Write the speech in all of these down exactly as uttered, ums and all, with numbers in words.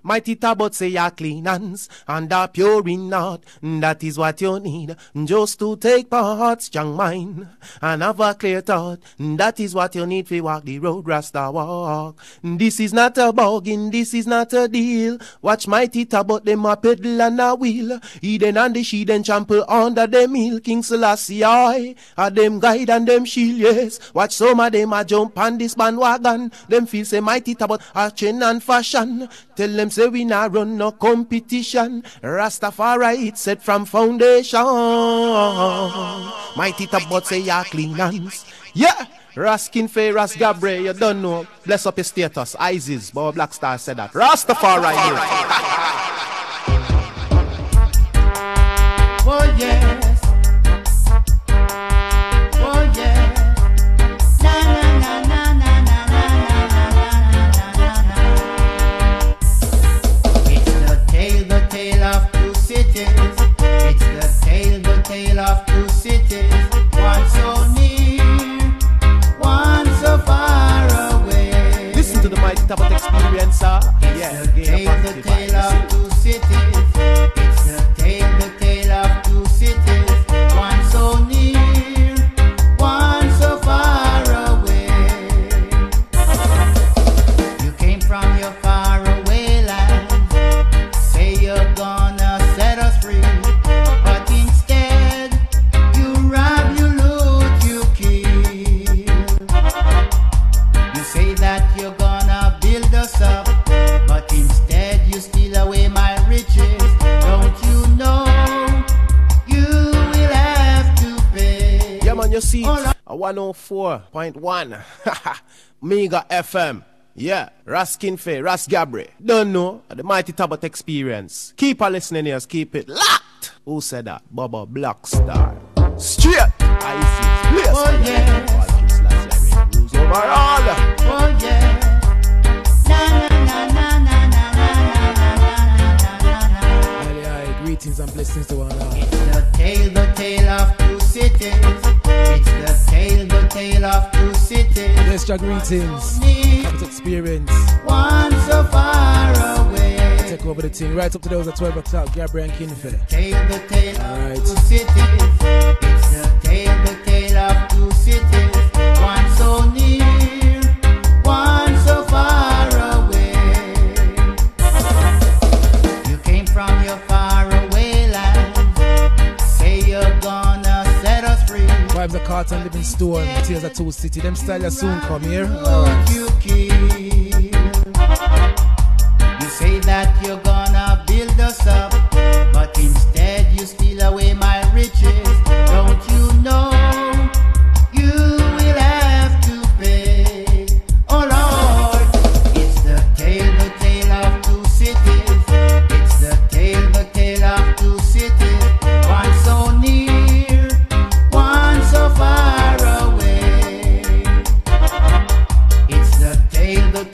Mighty Tabot say ya clean hands and a pure in heart. That is what you need, just to take part, strong mind and have a clear thought. That is what you need to walk the road Rasta walk. This is not a bargain, this is not a deal. Watch Mighty Tabot them a pedal and a wheel. Eden and the she then trample under them hill. King Selassie I, a them guide and them shield, yes. Watch some of them a jump on this bandwagon. Them feel say Mighty Tabot a trend and fashion. Tell them say we not run no competition. Rastafari it set from foundation. Mighty Tabot say ya clean hands. Yeah, Raskin Faye, Ras Gabriel, you don't know. Bless up your status. Isis, Bob Black Star said that. Rastafari here. Oh yes. Oh yes. Na na na na na na na na na na. It's the tale, the tale of two cities. It's the tale, the tale of two cities. One so near, one so far away. Listen to the Mighty Tabot experience, sir. It's yeah, the tale, the tale of two cities. It's the tale, the tale of two cities. One so near, one so far away. You came from your far away land. Say you're gonna set us free, but instead you rob, you loot, you kill. You say that you're gonna build us up, but instead you steal away my riches. Don't you know you will have to pay? Yeah, man, you see, Oh, no. a one oh four point one Mega F M. Yeah, Raskin Faye, Ras Gabriel. Don't know the Mighty Tabot experience. Keep on listening here, keep it locked. Who said that? Bubba Black Star. Straight. Isis. Place. Oh, yes. Rules over all. Oh yeah. Na na na na na na na na na na. Aye, aye, greetings and blessings to one another. It's the tale, the tale of two cities. It's the tale, the tale of two cities. Yes, your greetings. Tabot experience. One so far away. Take over the thing right up to those at twelve o'clock. Gabriel and Kinfe. Tale, the tale All of right. two cities. It's the tale, the tale of two cities. One so near, one so far away. You came from your far away land. Say you're gonna set us free. Vibes of Carlton, Livingstone, Tears of Two City. Them style will soon come here. All right. You kill. You say that you're gonna build us up, but instead you steal away my riches. Don't you know you will have to pay? Oh Lord, it's the tale, the tale of two cities. It's the tale, the tale of two cities. One so near, one so far away. It's the tale, the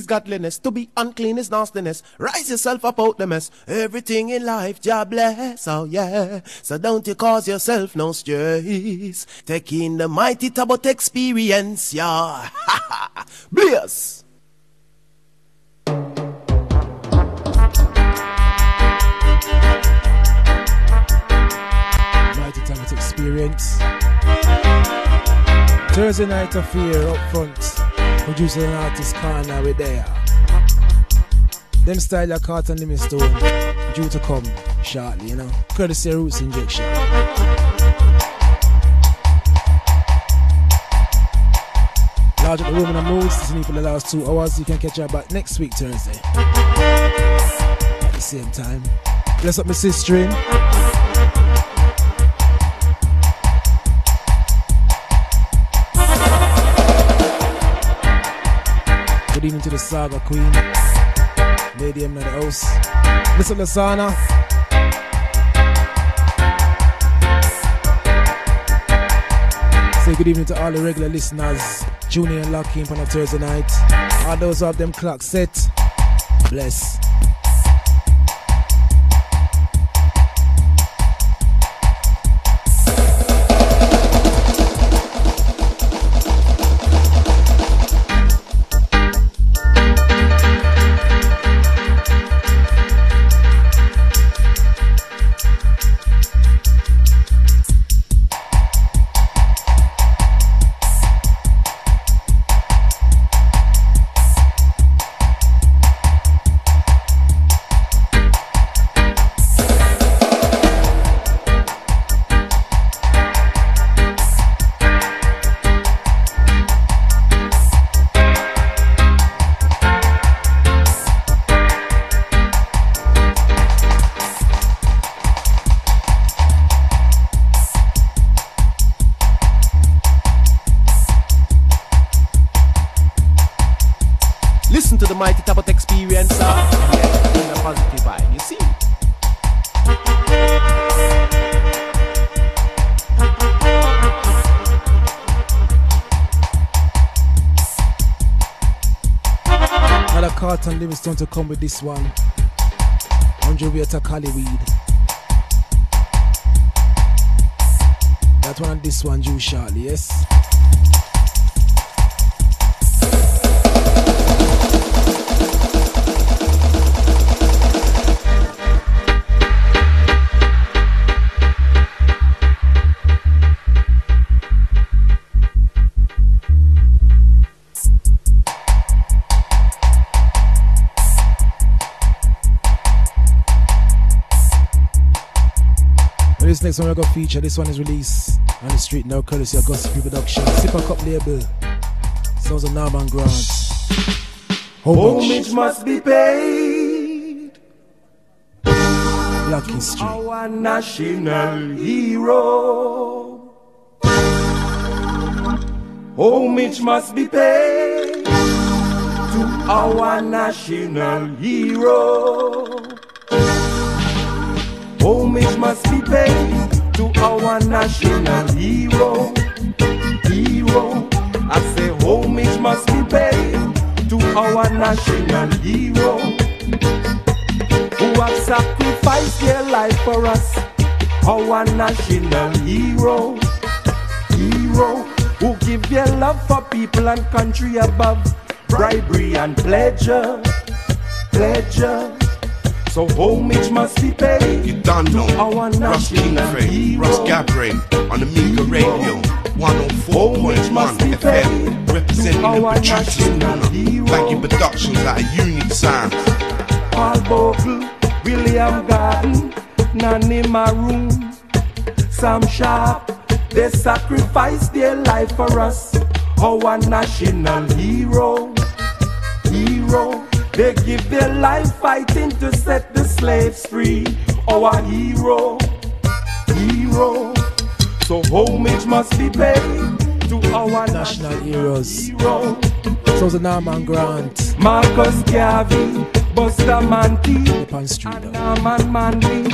is godliness. To be unclean is nastiness. Rise yourself up out the mess. Everything in life, Jah bless. Oh yeah. So don't you cause yourself no stress. Taking the mighty Tabot experience, yeah. Bless. Mighty Tabot experience. Thursday night affair up front. Producer and artist corner with there. Them style of Carlton Livingstone due to come shortly, you know. Courtesy of Roots Injection. Large at the room in the moods, listening for the last two hours. You can catch her back next week Thursday. At the same time. Bless up my sister. Good evening to the Saga Queen. Lady M in the house. Mister Lasana. Say good evening to all the regular listeners. Junior and Lucky on a Thursday night. All those of them clock set. Bless. Listen to the mighty Tabot experience, uh, yeah, in a positive vibe, you see. Another Carlton Livingstone to come with this one. one hundred weight of Cali weed. That one and this one due shortly, yes. This next one we're gonna feature. This one is released on the street now, courtesy of Gossip Production. Sipper Cup label. Sounds of Norman Grant. Homage must be paid. Black history. Our national hero. Homage must be paid to our national hero. Homage must be paid to our national hero. Hero. I say homage must be paid to our national hero, who have sacrificed their life for us. Our national hero. Hero. Who give their love for people and country above bribery and pleasure. Pleasure. So homage must be paid. You done know. Our Russ national Kingfrey, Russ Gabriel on the Mega Radio one oh four point one F M, representing the producers corner. Thank you Productions at a unique sound. Paul Bogle, William Garden, Nanny Maroon, Sam Sharp. They sacrificed their life for us. Our national hero. Hero. They give their life fighting to set the slaves free. Our hero, hero. So homage must be paid to our National heroes. hero. Sounds of Norman Grant. Marcus Garvey, Buster Manty, Upon Street. and Norman Manley.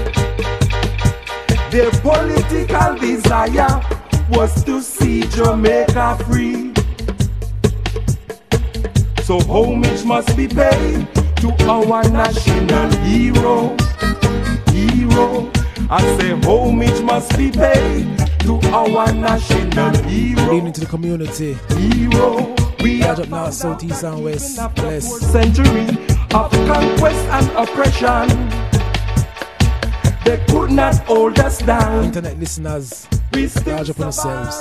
Their political desire was to see Jamaica free. So So homage must be paid to our national hero. Hero. I say homage must be paid to our national hero. Leading to the community. Hero. We Charge up north, south, east and west. Bless. Century of conquest and oppression. They could not hold us down. Internet listeners, we charge up on yourselves.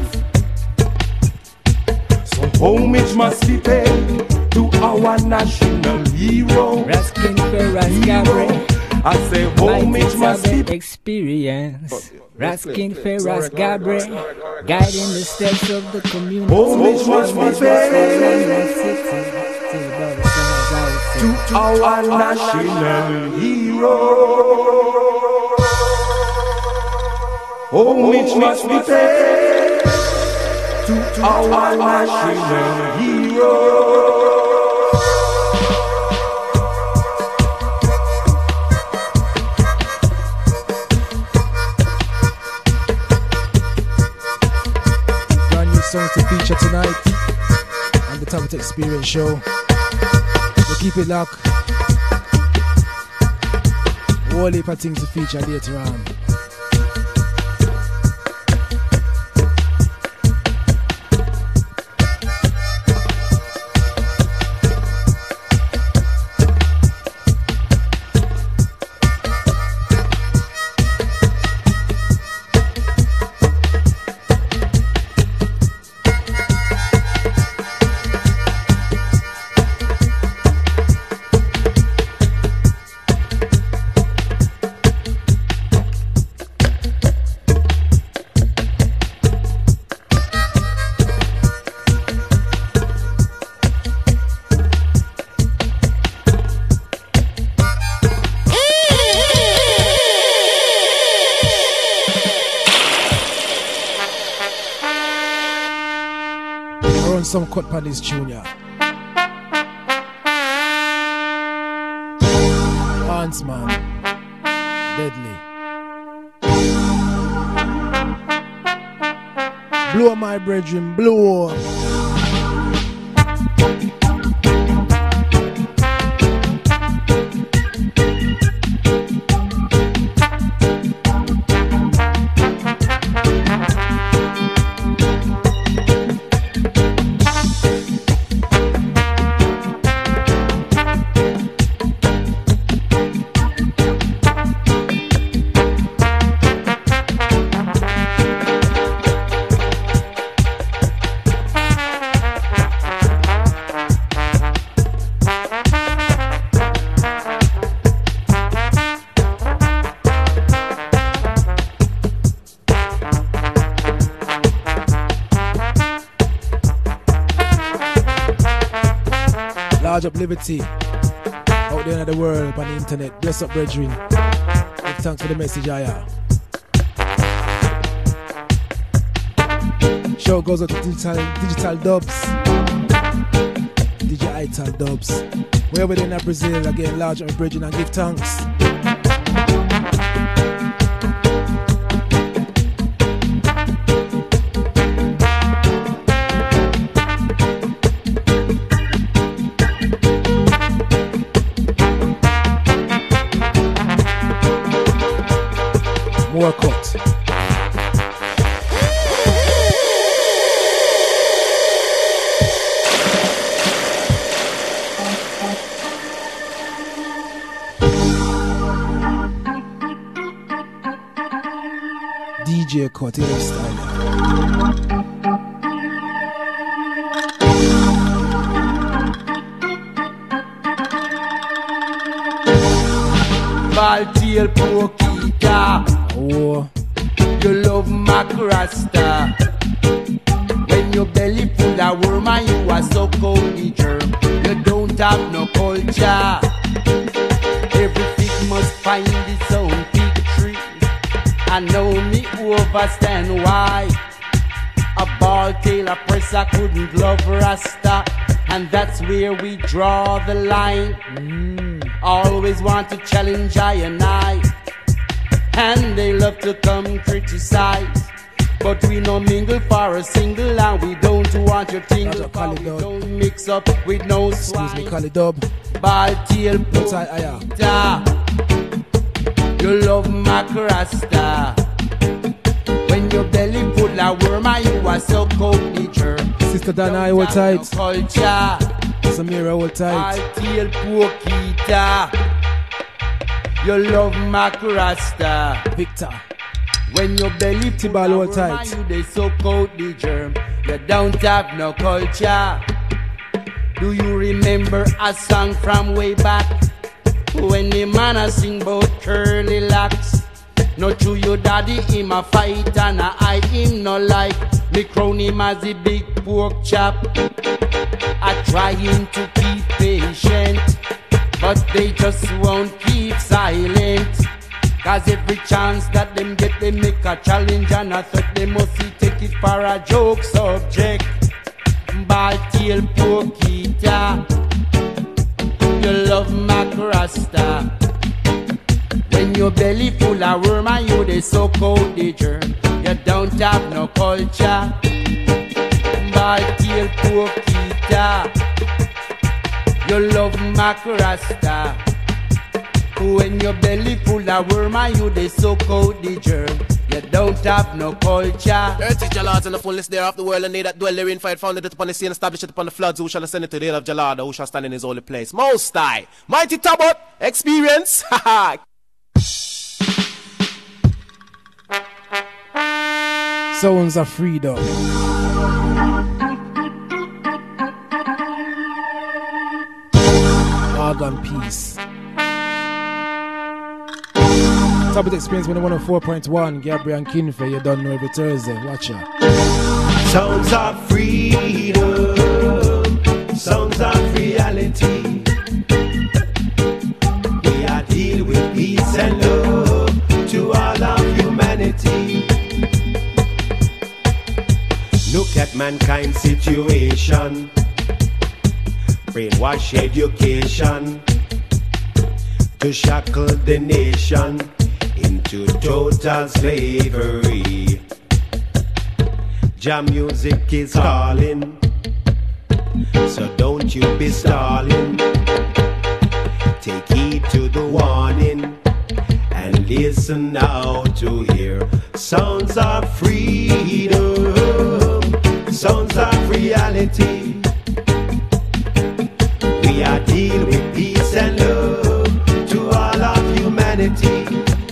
So homage must be paid to our national hero. Raskin Ferras Gabriel. I say homage must be experience. Raskin Ferras Gabriel, guiding the steps of the community. Homage must be paid to our national hero. Homage must be paid to our national hero. Songs to feature tonight on the Tablet Experience show. So keep it locked. All heap of things to feature later on. Some cut pan this junior. Hans man, deadly. Blow my brethren, blow. Large up liberty out there in the world on the internet. Bless up, brethren. Give thanks for the message I have. Show goes out to digital, digital dubs. Digital dubs. We're within Brazil again, large up, brethren, and give thanks. More cut. D J cut in style. Baltiel Pokita. Oh. You love Macrasta. When your belly full of worm and you are so cold germ, you don't have no culture. Every fig must find its own fig tree. I know me overstand why a ball tail oppressor couldn't love Rasta, and that's where we draw the line. Mm. Always want to challenge I and I, and they love to come criticize. But we no mingle for a single, and we don't want your tingle, for we don't mix up with no swine. Excuse me, call it dub. Ball tail Outside, aya. You love Macarasta. When your belly full of worm and you are so cold nature. Sister Dana, I hold tight. Culture. Samira, hold tight. Ball tail Pokita. You love Macarasta. Victor. When your belly full of worm tight. and you they so cold the germ. You don't have no culture. Do you remember a song from way back? When the man a sing about curly locks. No true your daddy him a fight and I him no like. Me crown him as the big pork chop. I trying to keep patient, but they just won't keep silent. Cause every chance that them get, they make a challenge, and I thought they must take it for a joke subject. Ball tail Pokita. You love Macarasta. When your belly full of worm and you they so cold the germ. You don't have no culture. Ball tail Pokita. You love Macarasta. When your belly full of worm and you they so cold the germ. You don't have no culture. Earth is Jalad and the fullness there of the world, and they that dwell therein fight founded it upon the sea and established it upon the floods. Who shall ascend into the hill of Jalad, who shall stand in his holy place? Most High, mighty Tabot, experience. Sounds of freedom. Organ peace. Tabot experience when one oh four point one. Gabriel and Kinfe, you don't know every Thursday. Watch out. Sounds of freedom, sounds of reality. We are deal with peace and love to all of humanity. Look at mankind's situation. Brainwash education to shackle the nation into total slavery. Jam music is calling, so don't you be stalling. Take heed to the warning and listen now to hear sounds of freedom, sounds of reality. We are deal with peace and love to all of humanity.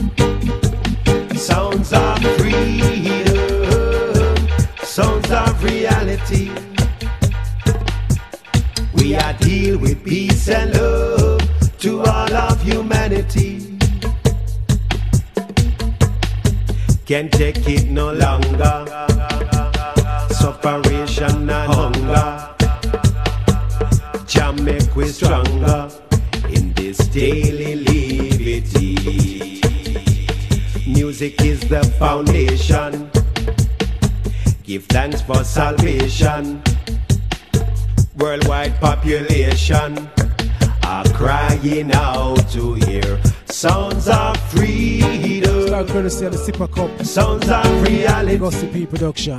Sounds of freedom, sounds of reality. We are deal with peace and love to all of humanity. Can't take it no longer. Separation and hunger. Jam make we stronger in this daily liberty. Music is the foundation. Give thanks for salvation. Worldwide population are crying out to hear sounds of freedom. Start courtesy of the Sipper Cup. Sounds of reality. Gossipy production.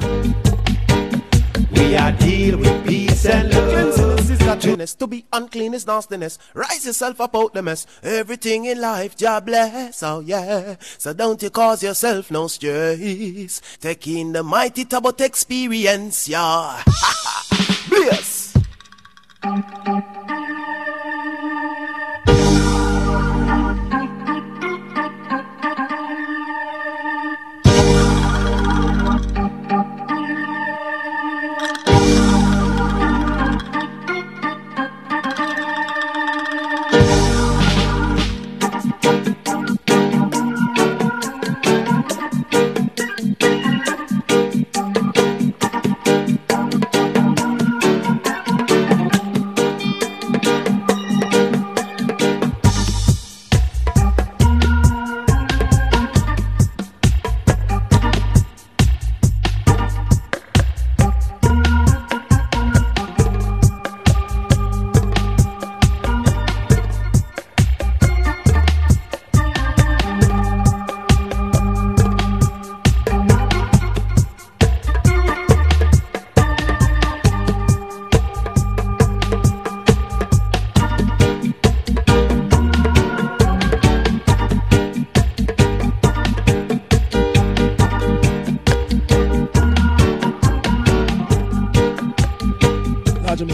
We are deal with peace and love. Cleanliness is godliness. To be unclean is nastiness. Rise yourself up out the mess. Everything in life, Jah bless. Oh yeah. So don't you cause yourself no stress. Take in the mighty Tabot experience, yeah. Bless.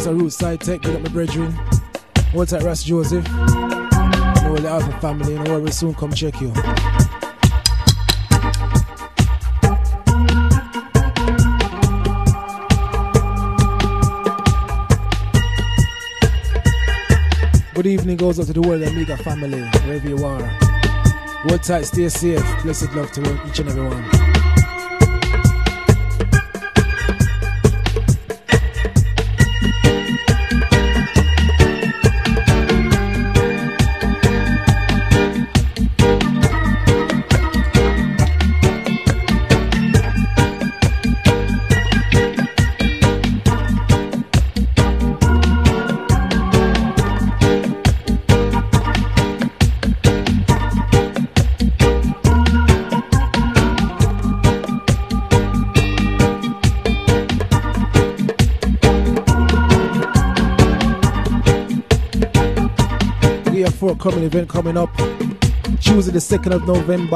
Producer Roots Side Tech, get up my brethren. Hold tight Ras Joseph. And all the Alpha family, and we'll soon come check you. Good evening goes out to the world Amiga family, wherever you are. Hold tight, stay safe. Blessed love to each and every one. Coming event coming up Tuesday the second of November.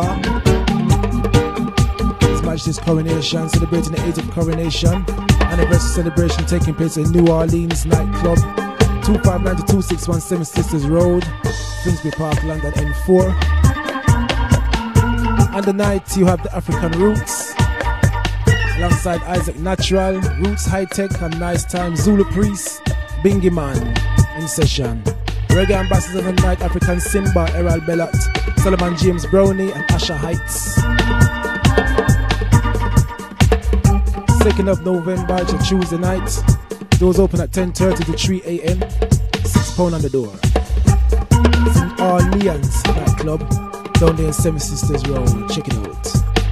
His Majesty's coronation, celebrating the age of coronation. Anniversary celebration taking place in New Orleans nightclub, two five nine two six one seven Sisters Road, Finsbury Park, London N four. On the night you have the African Roots alongside Isaac Natural, Roots High Tech and Nice Time, Zulu Priest, Bingy Man in session. Reggae ambassadors of the night, African Simba, Errol Bellat, Solomon James Brownie and Asha Heights. second of November, it's a Tuesday night. Doors open at ten thirty to three a m six pounds on the door. It's in Orleans nightclub down there in Seven Sisters Road. Check it out.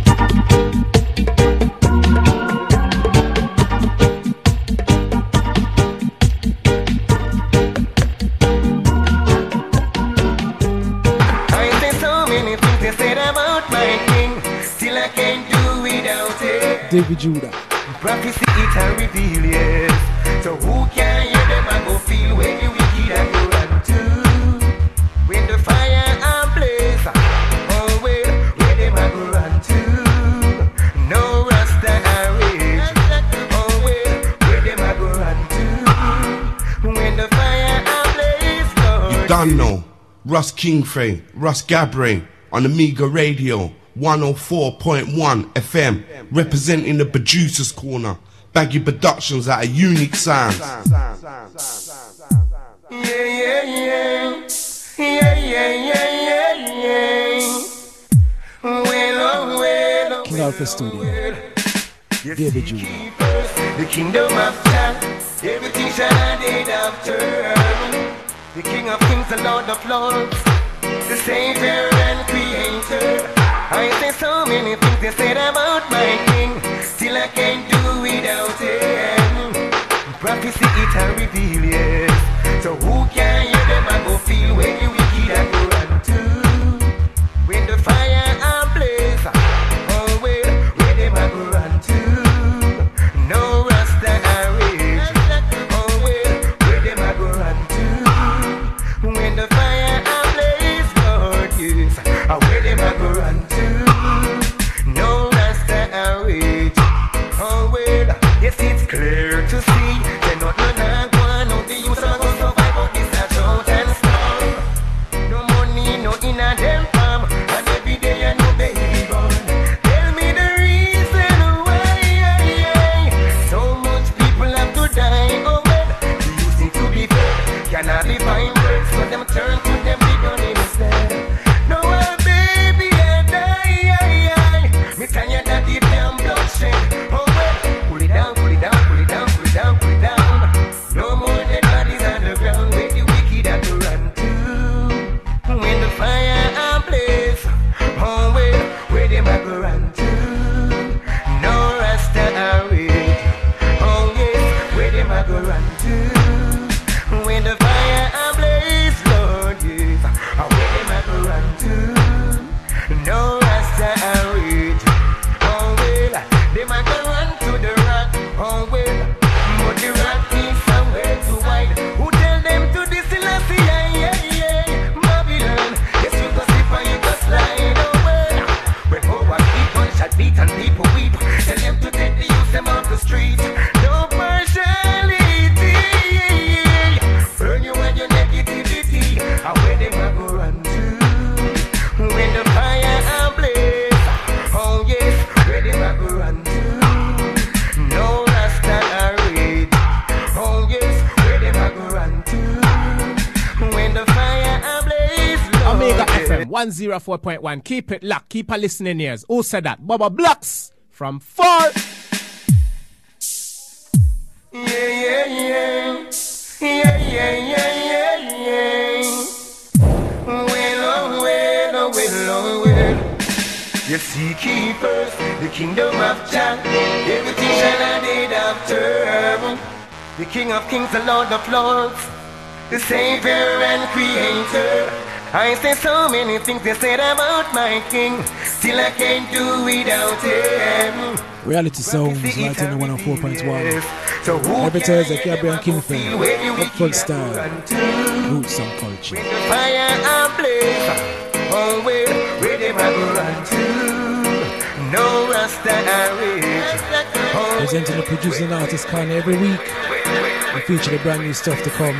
David Judah. Prophecy it and reveal, yes. So who can hear them and go feel when the wicked and go run to? When the fire and blaze, oh well, where them and go run to? No Rasta and rage, oh well, where them and go run to? When the fire and blaze, Lord. You done know, Russ Kingfay, Russ Gabre on Amiga Radio. one oh four point one F M, representing the Producers Corner. Baggy Productions at a unique sound. Yeah, yeah, yeah. Yeah, yeah, yeah, yeah, yeah. Well, oh, well, oh, King Alpha Studio. David Judah. The kingdom of God, everything shall end after. The King of Kings, the Lord of Lords, the Savior and Creator. I say so many things they said about my king, still I can't do without him. Prophecy it and reveal, yes. So who can hear them and go feel when the wicked and go run to? When the fire and blaze, oh well, where them and go run to? No Rasta and rage, oh well, where them and go run to? When the fire and blaze, Lord, yes, where them and go run to? Clear to see, they not run and go on, no the youth are gonna survive on this a drought and storm. No money, no in a them farm, and every day I know baby born. Tell me the reason why so much people have to die. Oh well, the youth need to be fed, cannot be fine words, so them turn to them big on instead. No uh, baby I die, me tell you that the damn bloodshed. Oh well, pull it down, pull it down. Down, put it down, put it down. No more dead bodies on the ground where the wicked have to run to. When the fire and blaze, oh well, where them have to run to? No Rasta and rage, oh yes, where them have to run to? When the fire and blaze, Lord, yes, one oh four point one. Keep it locked. Keep a listening ears. Who said that? Bubba Blocks from far. Yeah, yeah, yeah. Yeah, yeah, yeah, yeah, yeah. Well, oh, well, oh, well, oh, well. You seek ye first the kingdom of Jah. Everything shall added after. The King of Kings, the Lord of Lords, the Savior and Creator. I say so many things they said about my King, still I can't do without him. Reality Sounds, right in the one oh four point one. Every Thursday, Caribbean King Fame, upfront style, roots and culture. When the fire ablaze, oh well, where them I go run to? No Rasta I rage. Presenting the producing artist corner every week. We feature the brand new stuff to come,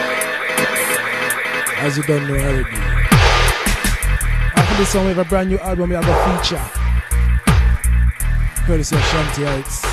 as you don't know already. After this song, we have a brand new album we have a feature, courtesy of Shanty Heights.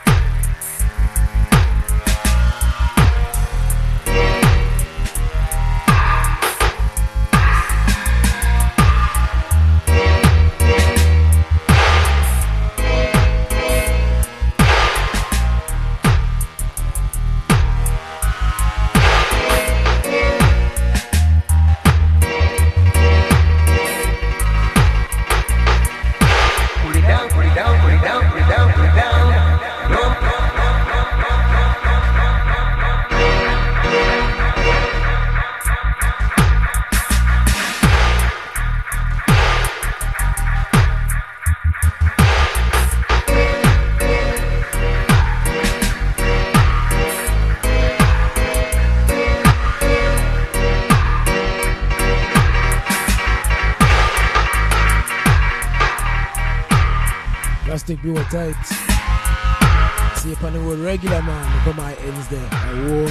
Plastic blue tight. See upon the word regular man, look at my ends there. I wore.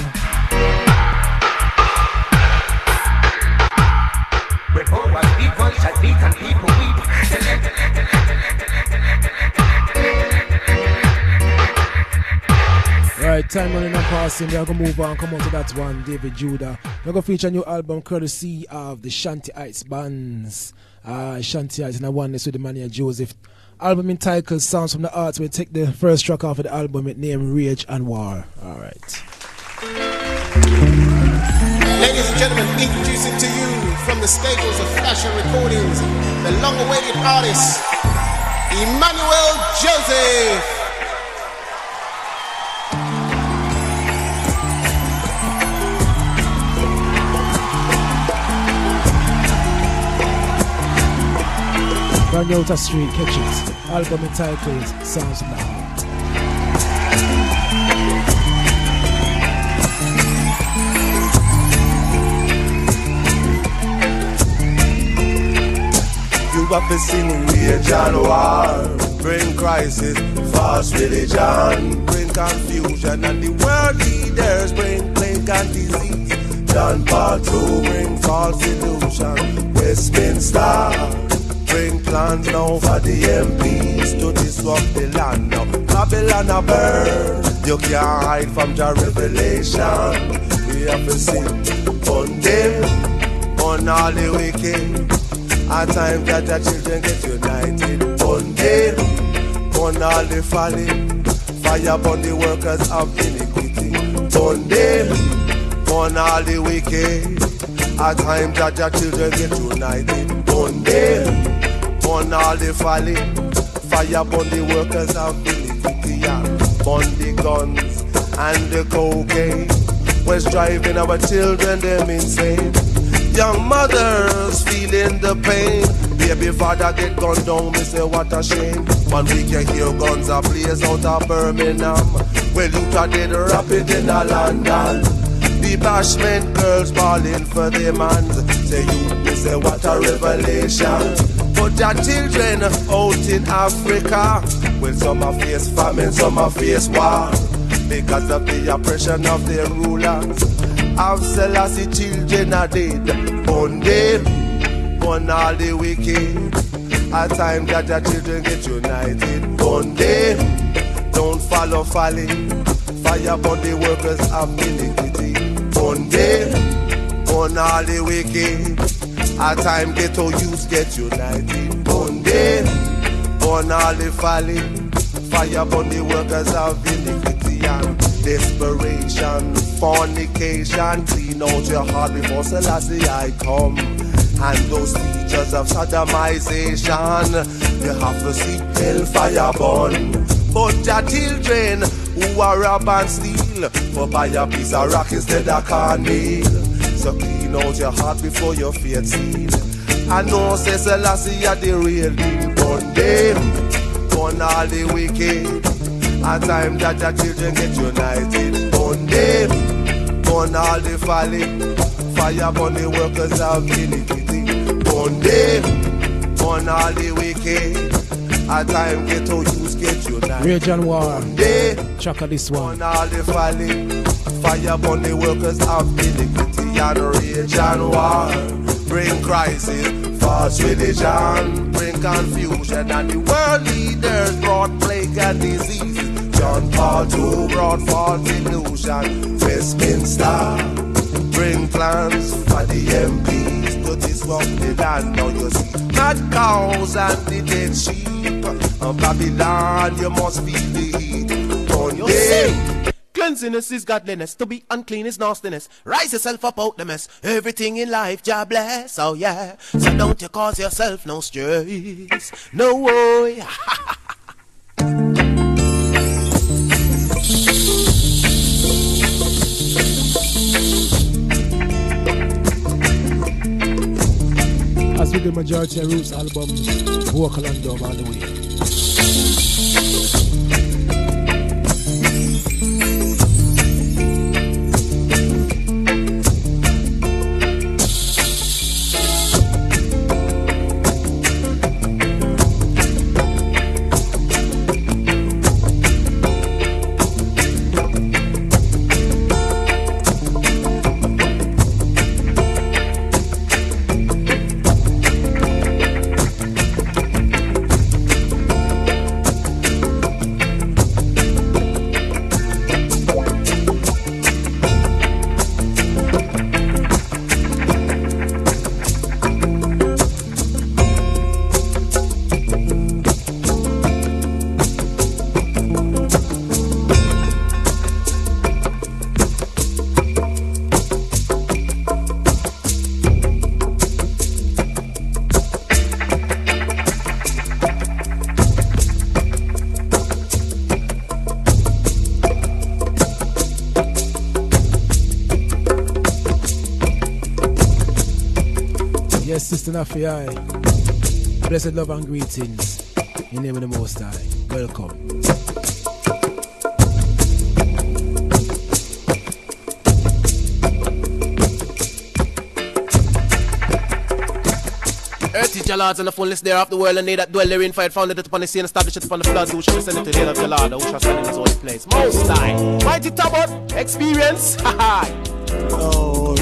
When powers people shall beat and people weep. Right, time running and passing. We're gonna move on, come on to that one, David Judah. We're gonna feature a new album courtesy of the Shanty Heights bands. Uh, Shanty Heights and I won this with the man here, Joseph. Album entitled Sounds from the Arts. We'll take the first track off of the album with name Rage and War. Alright. Ladies and gentlemen, introducing to you from the stables of Fashion Recordings, the long-awaited artist, Emmanuel Joseph. Brand new Outer Street, catch it. Album entitled Sounds of the Heart. You have to sing rage and war, bring crisis, false religion, bring confusion, and the world leaders bring plague and disease. John Paul two bring false illusion, Westminster bring plans now for the M Ps to disrupt the land now. Babylon a burn, you can't hide from your revelation. We have to sing on them, on all the wicked. At times that the children get united. On them, on all the folly. Fire upon the workers of iniquity. On them, on all the wicked. At times that the children get united. On them, on all the folly, fire upon the workers of iniquity, on the guns and the cocaine, was driving our children them insane. Young mothers feeling the pain, baby father get gunned down, me say what a shame. One week you hear guns a blaze out of Birmingham, well you did rap it in a London. The bashment girls balling for their man, say you, me say what a revelation. But their children out in Africa, well some are face famine, some are face war, because of the oppression of their rulers. Of Selassie children are dead, on them, on all the wicked. At times that their children get united, on them, don't follow folly. Fire upon the workers of iniquity, on them, on all the wicked. A time ghetto youth get united. Monday, burn all the folly. Fire upon the workers of iniquity and desperation. Fornication, clean out your heart before Selassie I come. And those teachers of sodomization, you have to see hellfire burn. But your children who are rob and steal, for buy a piece of rock instead of cornmeal. So clean out your heart before your fate seal. I know say Selassie are the real deal. Burn them, burn all the wicked. A time that your children get united. Burn them, burn all the folly. Fire upon the workers of iniquity. Burn them, burn all the wicked. A time get to use get united. Real John War. They Chaka this one. burn all the folly. Fire upon the workers of iniquity. And real John War. Bring crisis, false religion. Bring confusion. And the world leaders brought plague and disease. John Paul the Second brought false illusion. Westminster bring plans for the M Ps to disrupt the land. Now you see mad cows and the dead sheep of Babylon. You must feel the heat. Don't you see? Cleanliness is godliness, to be unclean is nastiness. Rise yourself up out the mess. Everything in life, Jah bless, oh yeah. So don't you cause yourself no stress, no way. As with the majority of Roots albums, vocal and dub all the way. Sister Nafiai, blessed love and greetings in the name of the Most High. Welcome. Earth is your lords and the fullness thereof the world, and they that dwell therein, for it founded it upon the sea and established it upon the floods. Who shall descend into the hill of your Lord, who shall stand in his holy place? Most High, mighty Tabot, experience. Lord,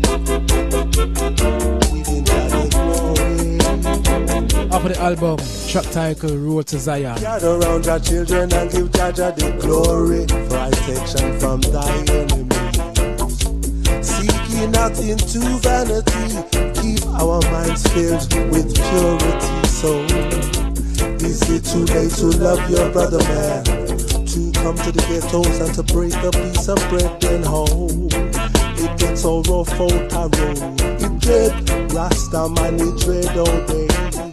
Off of the album, track title Road to Zion. Gather around your children and give Jaja the glory. Protection from thy enemies. Seeking not into vanity, keep our minds filled with purity. So, is it too late to love your brother, man? To come to the ghettos and to break a piece of bread and home. It gets so rough out a road. It dread, Rasta man, it dread all day.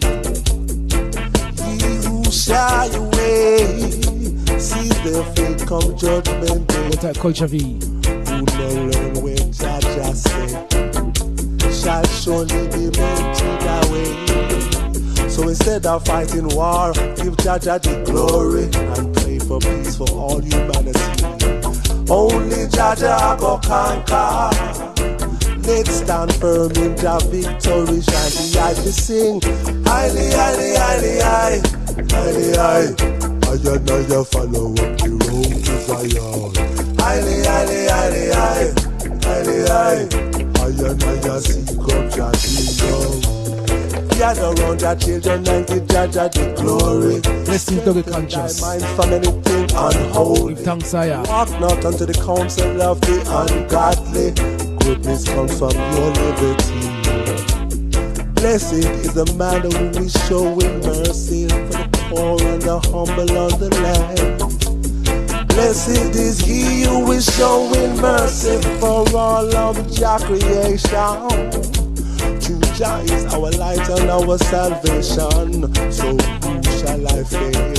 Shy away, see the fate come judgment day. What that Culture V? Who no learn when Jaja say, shall surely be melted away. So instead of fighting war, give Jaja the glory and pray for peace for all humanity. Only Jaja go conquer. Let's stand firm in Jah victory. Shine the eye to sing, highly, highly, highly, high. Highly, high, I and I follow up the road to Zion. Highly, highly, highly, high, highly, high, I and I seek up Jah kingdom. Gather around your children and give Jaja the glory. Listen to the conscious. Thy mind from anything unholy. Give thanks, Sire. Walk not unto the counsel of the ungodly. Goodness comes from your liberty. Blessed is the man who is showing mercy for the poor and the humble on the land. Blessed is he who is showing mercy for all of Jah creation. True Jah is our light and our salvation, so who shall I fear?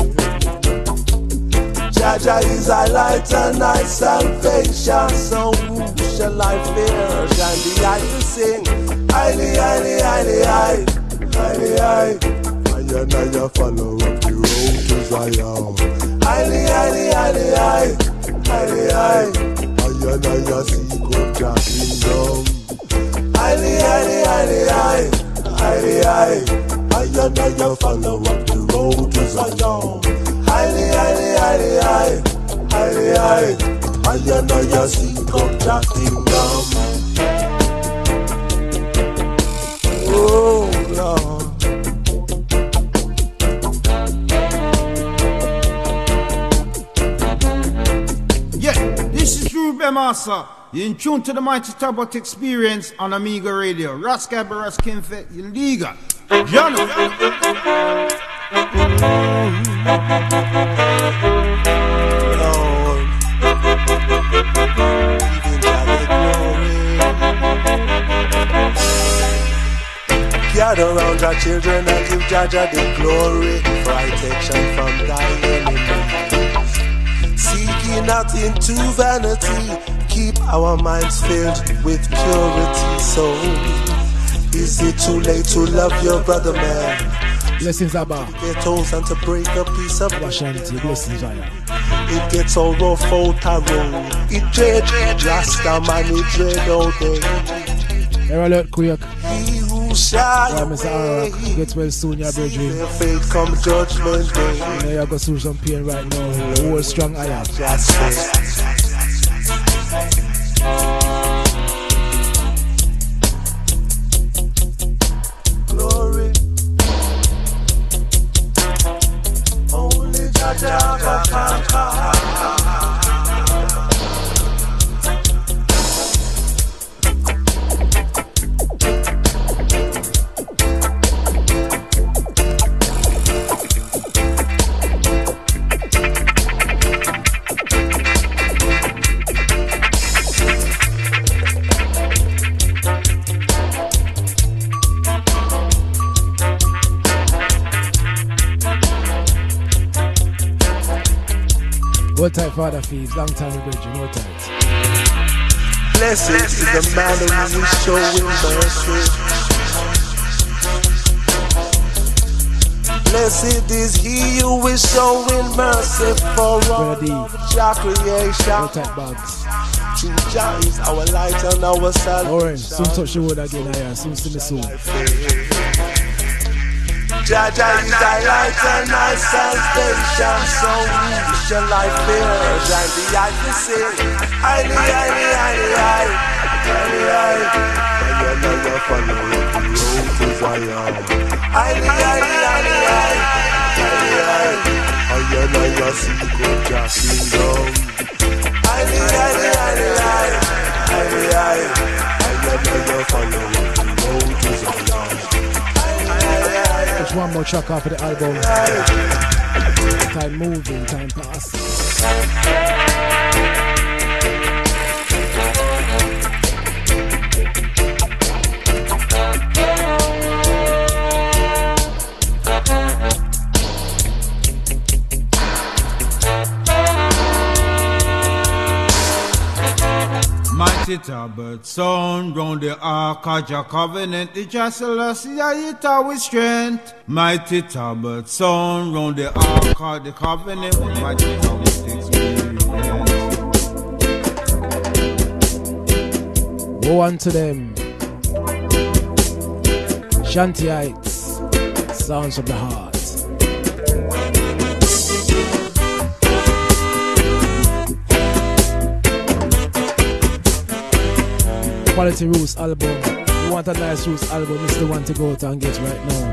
Jah Jah is our light and our salvation, so who shall I fear? Shine the eye to sing, highly, highly, highly, high, highly, high. I and I follow up the road to Zion. Highly, highly, highly, high, highly, high. I and I seek up Jah kingdom. Highly, highly, highly, high, highly, high. I and I follow up the road to Zion. Highly, highly, highly, high, highly, high. I and I seek up Jah kingdom. Oh Lord. Yeah, this is Ruben Massa. You're in tune to the Mighty Tabot Experience on Amiga Radio. Ras Gabber, Ras Kinfe, illegal. Jano. Lord, even Jah the glory. Gather round our children and give Jah Jah the glory. Protection from thy enemies. Seeking not into vanity, keep our minds filled with purity. So, is it too late to love your brother, man? Blessings, Abba. Get holes and to break a piece of Washanti, blessings, Zaya. It gets all rough out a road. It dread, Rasta man, it dread all day. Here alert, quick. He who shall yeah, Mister Arak, get well soon, your brethren. Their fate come judgment day. You know you're going through some pain right now. Whole strong iron. Just say. Glory. Only Jah Jah can conquer. What type, Father Thieves? Long time, Bridget. What type? Blessed is the man who is showing mercy. Blessed is he who is showing mercy for all of Jah creation. What type, Bags? True Jah is our light and our salvation. Orange, soon touch the word again, I soon see me soon. Jah Jah is thy light and thy salvation, so who shall I fear? Shine the eye to sing, highly, highly, highly, high, highly, high. I and I follow the road to Zion. Highly, highly, highly, high, highly, high. I and I seek up Jah kingdom. Highly, highly, highly, high, highly, high. I and I follow the road to Zion. Just one more track off of the album. Time moving, time passing. Mighty Tabot sound round the ark of Jah covenant. The Jah Selassie it with strength. Mighty Tabot sound round the ark of the covenant. Mighty Tabot experience. Go on to them. Shantyites, sounds of the heart. Quality Roots album. You want a nice Roots album, it's the one to go to and get right now.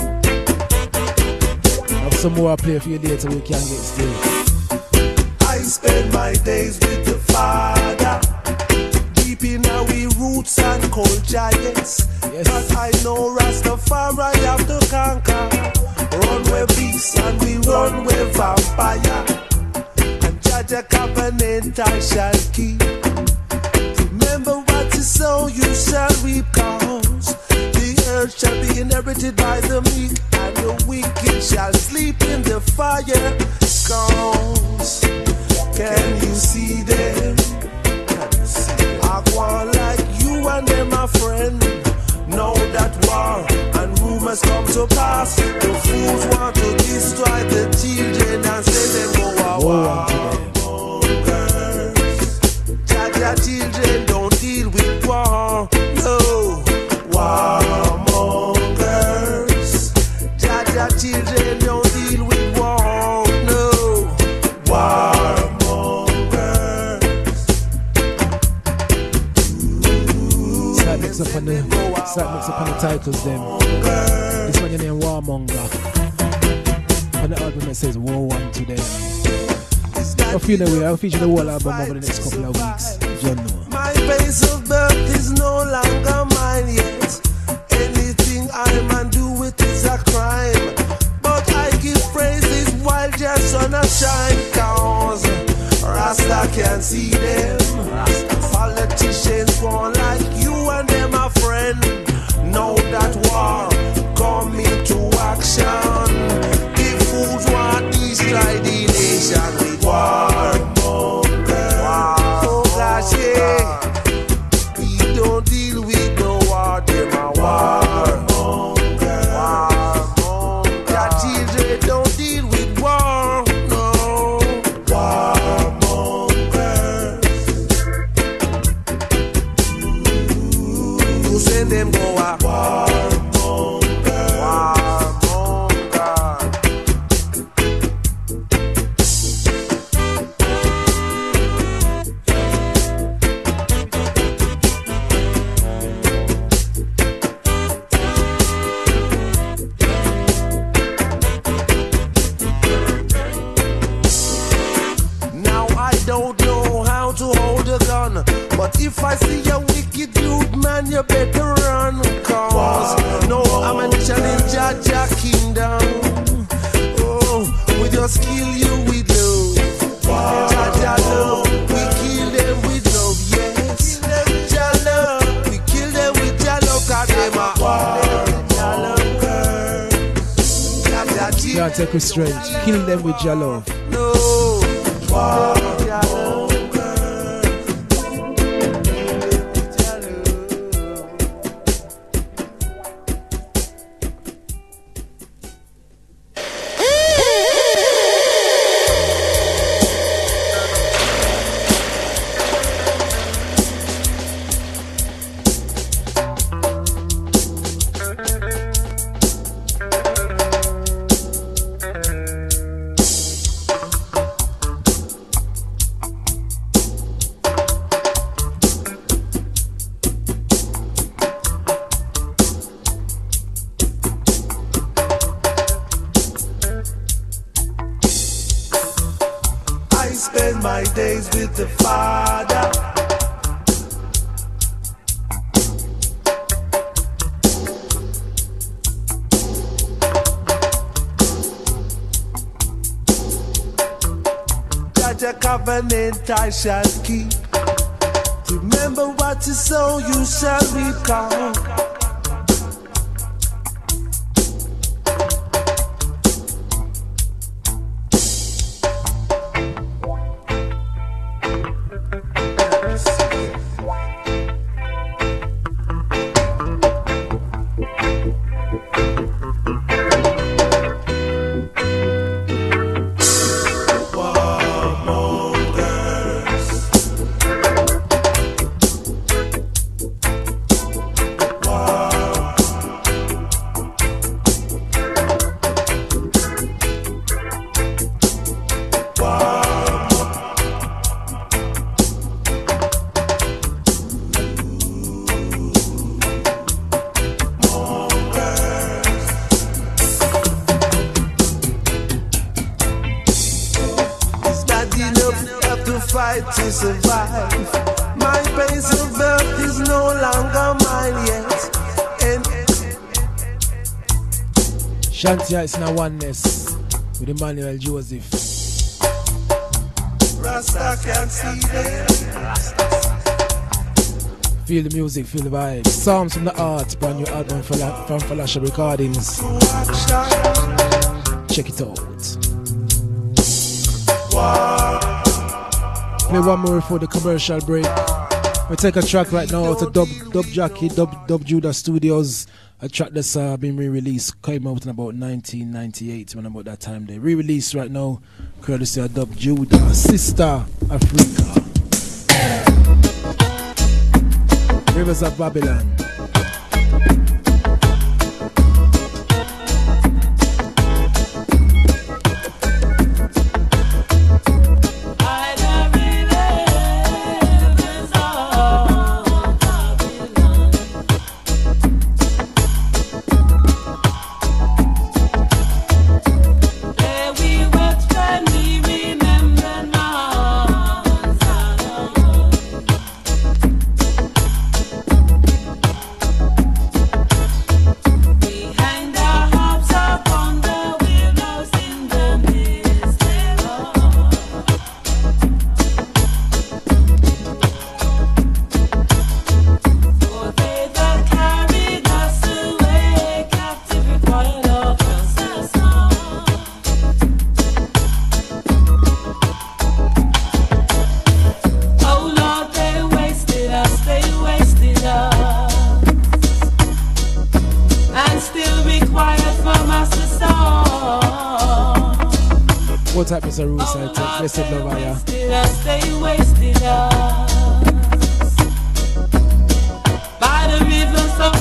Have some more play for you later we can get still. I spend my days with the Father, deep deep in our roots and culture, yes. yes. But I know Rastafari have to conquer. Run with beast and we run with vampire. And judge a covenant I shall keep. Remember what you sow, you shall reap, cause the earth shall be inherited by the meek, and the wicked shall sleep in the fire. Cause can you see them? I want like you and them, my friend. Know that war and rumors come to pass. The fools want to destroy the children and say them go a war. Jaja children don't deal with war. No, warmongers. Jaja children don't deal with war. No, warmongers. Start mix up on the, start mix up on the titles them. This one your name Warmonger. On the album it says War One Today. I feel the way, I'll feature the whole album over the next couple of weeks. You know. My place of birth is no longer mine yet. Anything I man do it is a crime. But I give praises while just sun a shine. Cause Rasta can see them. Politicians want like you and them, my friend. Know that war coming to action. The fools want destroy the nation with war. Oh gosh, yeah. We don't deal with no war, them a war. Their children don't deal with war, no. You send them go a war. But if I see a wicked youth, man, you better run. Cause no ammunition in Jaja kingdom. Oh, with your skill you with love. Jaja love, we kill them with love, yes. Jaja love, we kill them with Jaja love. Cause them are Jaja. God take with strength, kill them with Jaja love. No, Jaja love. My days with the Father. That a covenant I shall keep. Remember what you sow, you shall reap. fight to survive. My pace of birth Shantia is in a oneness with Emmanuel Joseph. Rasta can't see them. Feel the music, feel the vibe. Psalms from the Art, brand new album from Falasha Recordings. Check it out. Play one more before the commercial break. We take a track right now to Dub Dub Jockey, Dub Dub Judah Studios. A track that's uh, been re-released, came out in about nineteen ninety-eight, when about that time they re-released right now, courtesy of Dub Judah, Sister Africa. Rivers of Babylon. Type is a rule side take. Blessed love, yeah. Stay wasted us by the rivers of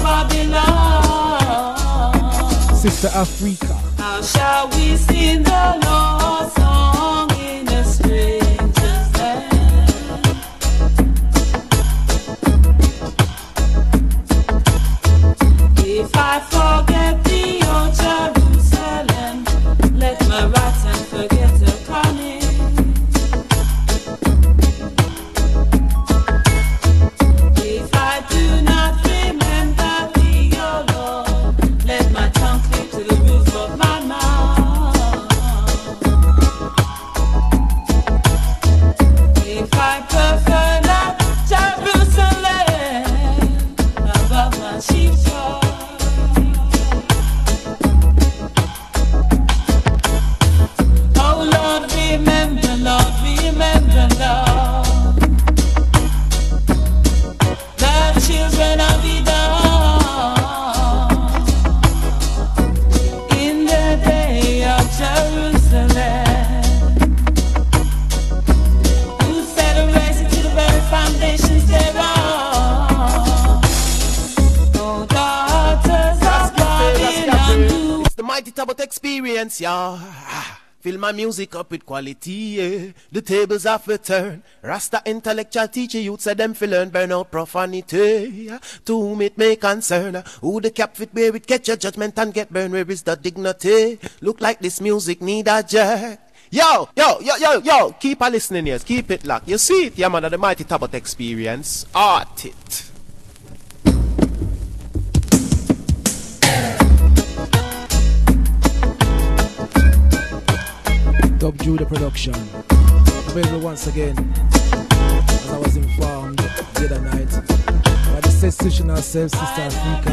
Babylon. Sister Africa. How shall we sing the Lord's song in a stranger's land? If I forget the old Jerusalem, let my rights and forget. Yeah. Fill my music up with quality, yeah. The tables have to turn. Rasta intellectual teacher youth said them fi learn burn out profanity, yeah. To whom it may concern, who the cap fit wear it, catch your judgment and get burned. Where is the dignity? Look like this music need a jerk. Yo, yo, yo, yo, yo, keep a listening ears, keep it locked. You see it, yeah man, of the Mighty Tabot Experience. Art it. Dub Judah production. Available once again, as I was informed the other night, by the sensational self, Sister Africa.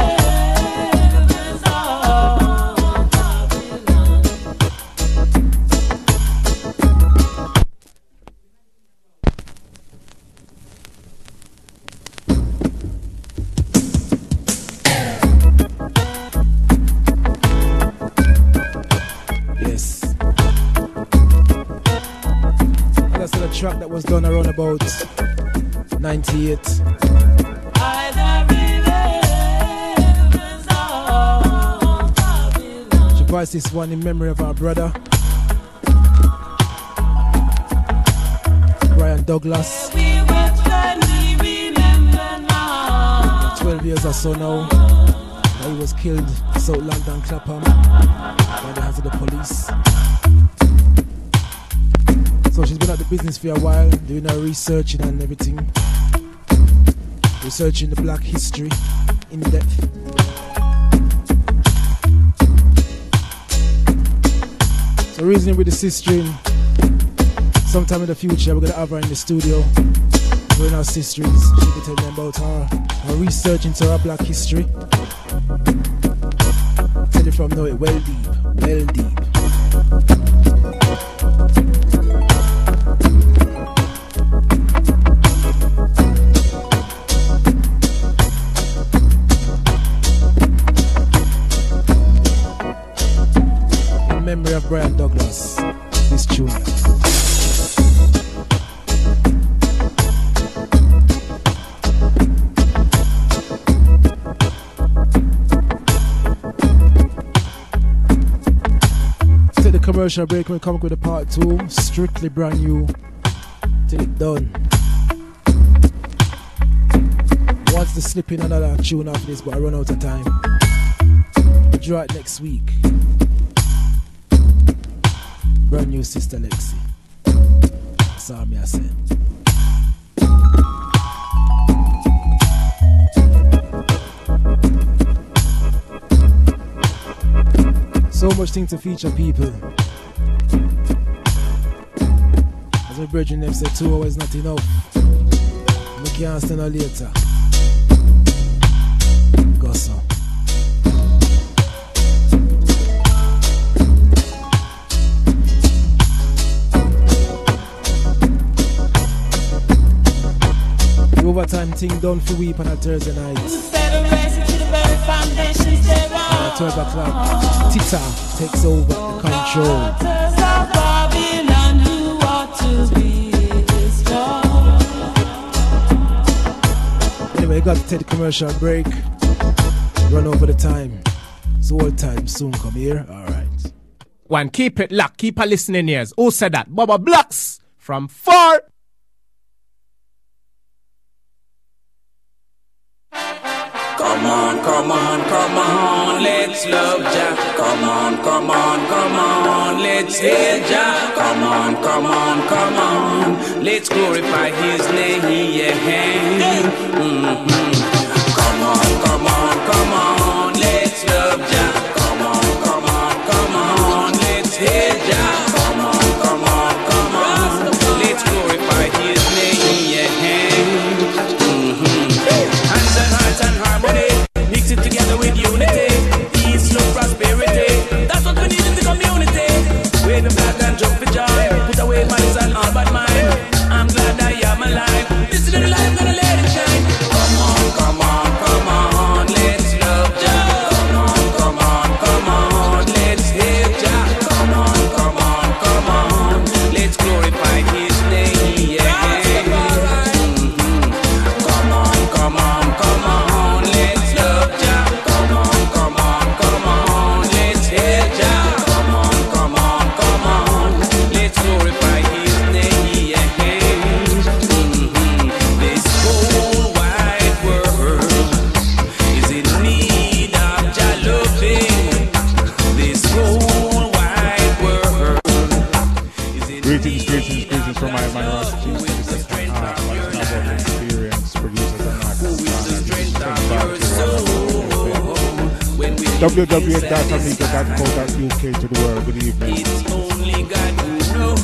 Track that was done around about ninety-eight. She voiced this one in memory of our brother Brian Douglas. twelve years or so now. He was killed in South London, Clapham, by the hands of the police. So she's been at the business for a while, doing her researching and everything. Researching the black history in depth. reasoning with the sister in sometime in the future. We're gonna have her in the studio. We're in our sisters. She'll be telling them about her, her research into her black history. Tell you from now it well deep, well deep. In memory of Brian Douglas, this tune. Commercial break, we'll come up with a part two, strictly brand new, till it done. Once the slip in another tune after this, but I run out of time. We'll draw it next week. Brand new Sister Lexi. That's all me I said. So much thing to feature people. As my brethren them said, two hours not enough. We can't stand no later. Go so. The overtime thing done for weep on a Thursday night. At twelve o'clock, Tita takes over the control. Anyway, got to take the commercial break. Run over the time. So all time soon come here. Alright. One, keep it locked. Keep a listening ears. Who said that? Bubba Blocks from far. Come on, come on, come on, let's love Jah. Come on, come on, come on, let's hail Jah. Come on, come on, come on, let's glorify His name. Mm-hmm. Come on, come on, come on, let's love Jah. Come on, come on, come on, let's hail Jah. Come on, come on, come on, let's glorify His name. Mm-hmm. Hands and hearts and harmony. Mix it together with unity, peace, love, prosperity. That's what we need in the community. Wave the flag and jump for joy. Put away malice and all but mine. I'm glad I am alive. This is the life, gonna let it shine. Come on, come on, come on, let's love Jah. Come on, come on, come on, let's hail Jah. Come on, come on, come on, let's glorify His name. Yeah. Mm-hmm. Come on, come on, come on, let's love Jah. Come on, come on, come on, let's hail Jah. Come on, come on, come on, let's glorify His name. Mm-hmm. This whole wide world is in need of Jah loving. This whole wide world is in Greetings, greetings, greetings from my my Ross Chief Second Heart, my Snowball Experience, producers and artists. w w w dot amiga dot co dot u k to the world. Good evening. It's only God who knows.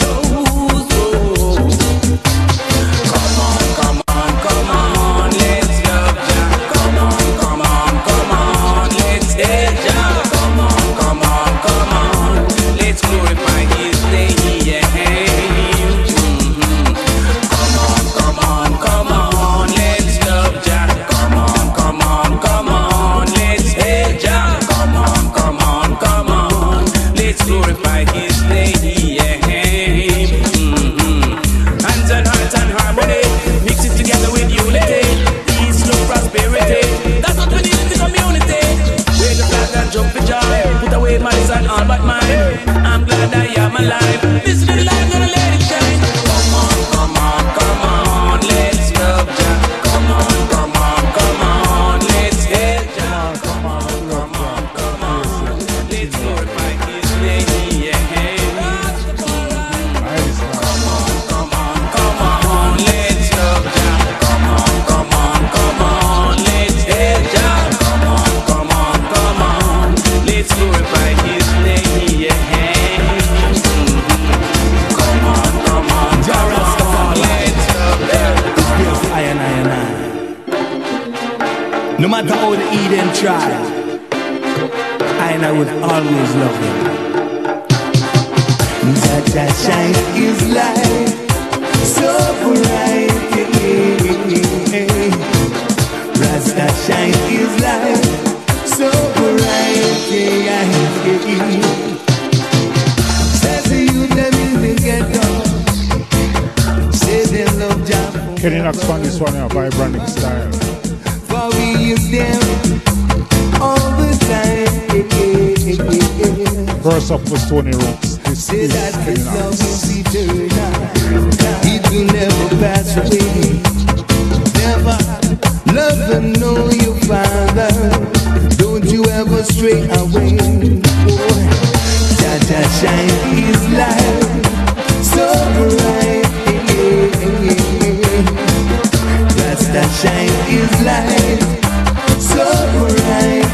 Come on, come on, come on, let's love Jah. Come on, come on, come on, let's hail Jah. Come on, come on, come on, let's glorify His name. Mm-hmm. Come on, come on, come on, let's love Jah. Come on, come on, come on, let's hail Jah. Come on, come on, come on, let's glorify His name. Mm-hmm. Hands and hearts and harmony, mix it together with unity, peace, love, prosperity. That's what we need in the community. Wave the flag and jump for joy. Put away malice and all but mine. I'm glad I am alive. This is the life, gonna let it shine. Come on, come on, come on, let's love Jah. Come on, come on, come on, let's hail Jah. Come on, come on, come on, let's glorify His name. we them try, and I will always love them. That I shine is light, so bright. Rasta shine is light, so bright. Says the youth them in the ghetto, say they love Jah. Kenny Knox on this one, yeah, vibrant style. For we is them all the time. Verse up was Tony Roots. This say is that Kenny this love Knox. is eternal. It will never pass away. Never love and know your father. Don't you ever stray away. Jah Jah shine his light so bright. Rasta shine his light so bright.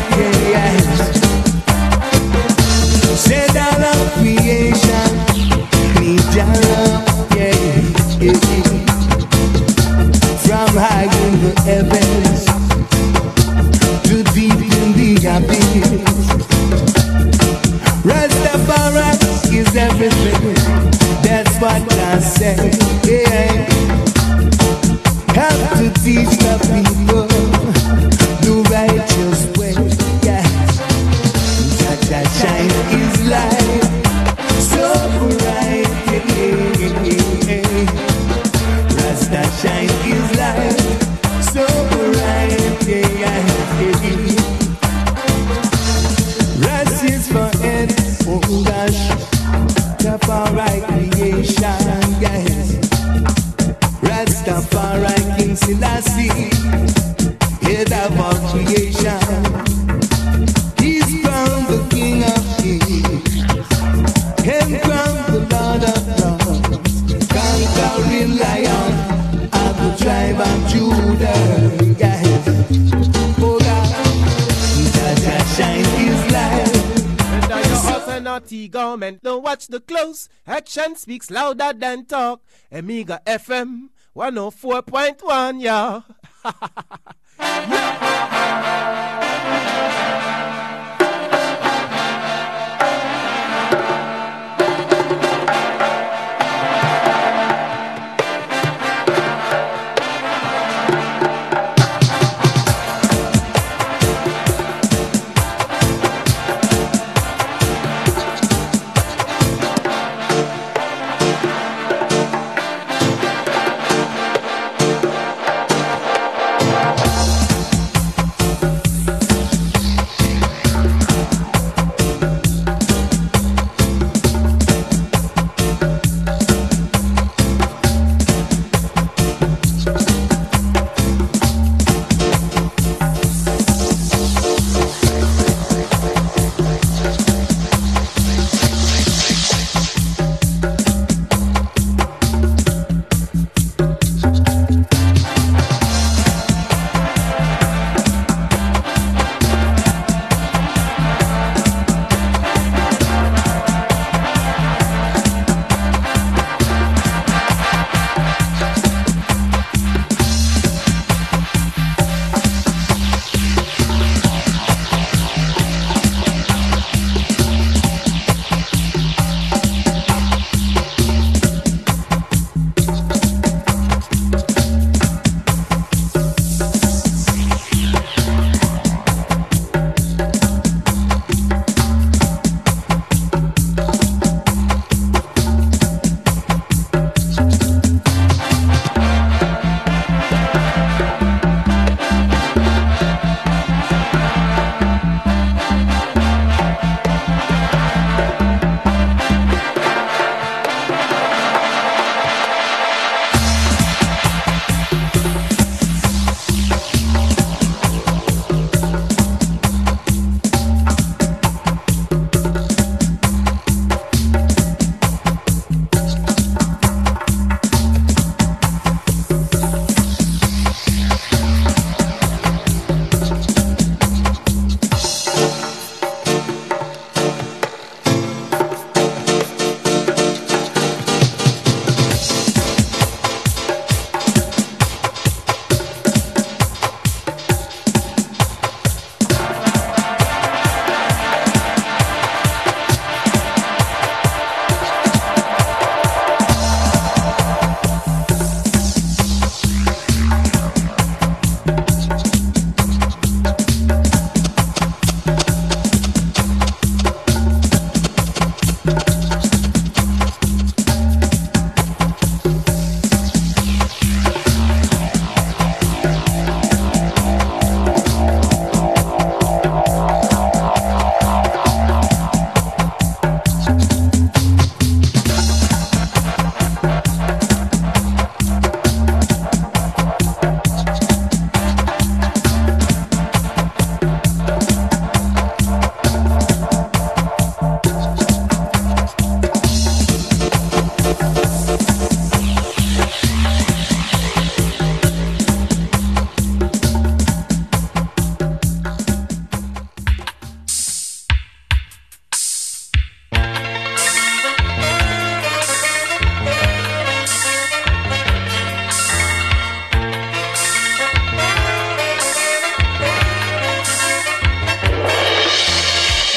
Said all of creation need Jah love, yeah, yeah. From high in the heavens to deep in the abyss, Rastafari is everything. That's what I say. Yeah. Have to teach the people the righteous way. Yeah. That shine is light, so bright. Rasta shine is light, so bright. Rest is for it, oh gosh. Rastafari creation, yes. Rastafari King Selassie, head of all creation. He's crowned the King of Kings, and crowned the Lord of Lords, conquering Lion of the tribe of Judah. Yes. Oh God, Jah Jah shine his light. Under your house and naughty garment, don't watch the close. Action speaks louder than talk. Amiga F M one oh four point one, yeah.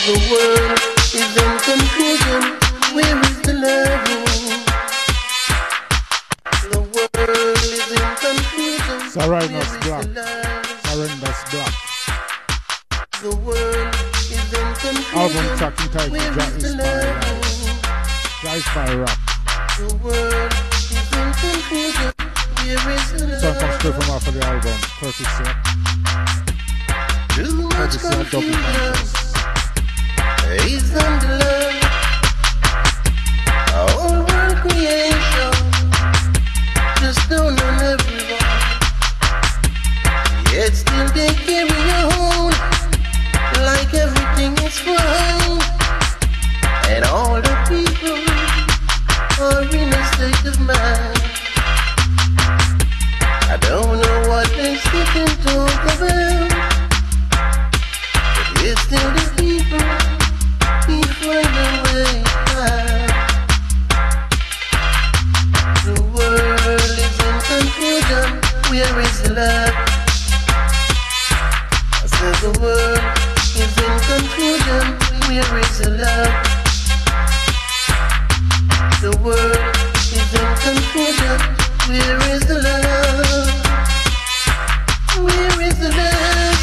The world is in confusion. Where is the love? The world is in confusion. Surrender's Black. Surrender's Black. The world is in confusion. Album track entitled Where Jack is the Inspire love? Life. Jack Inspire Rock. The world is in confusion. Where is the love? Song comes straight from off of the album. Courtesy of Too much Courtesy of Double confusion. Mantis. Is under love. Our whole world creation. Just don't on everyone. Yet still they carry on like everything is fine. And all the people are in a state of mind. I don't know what they sit and talk about, but yet still the people, we find a way out. The world is in confusion. Where is the love? I said the world is in confusion. Where is the love? The world is in confusion. Where is the love? Where is the love?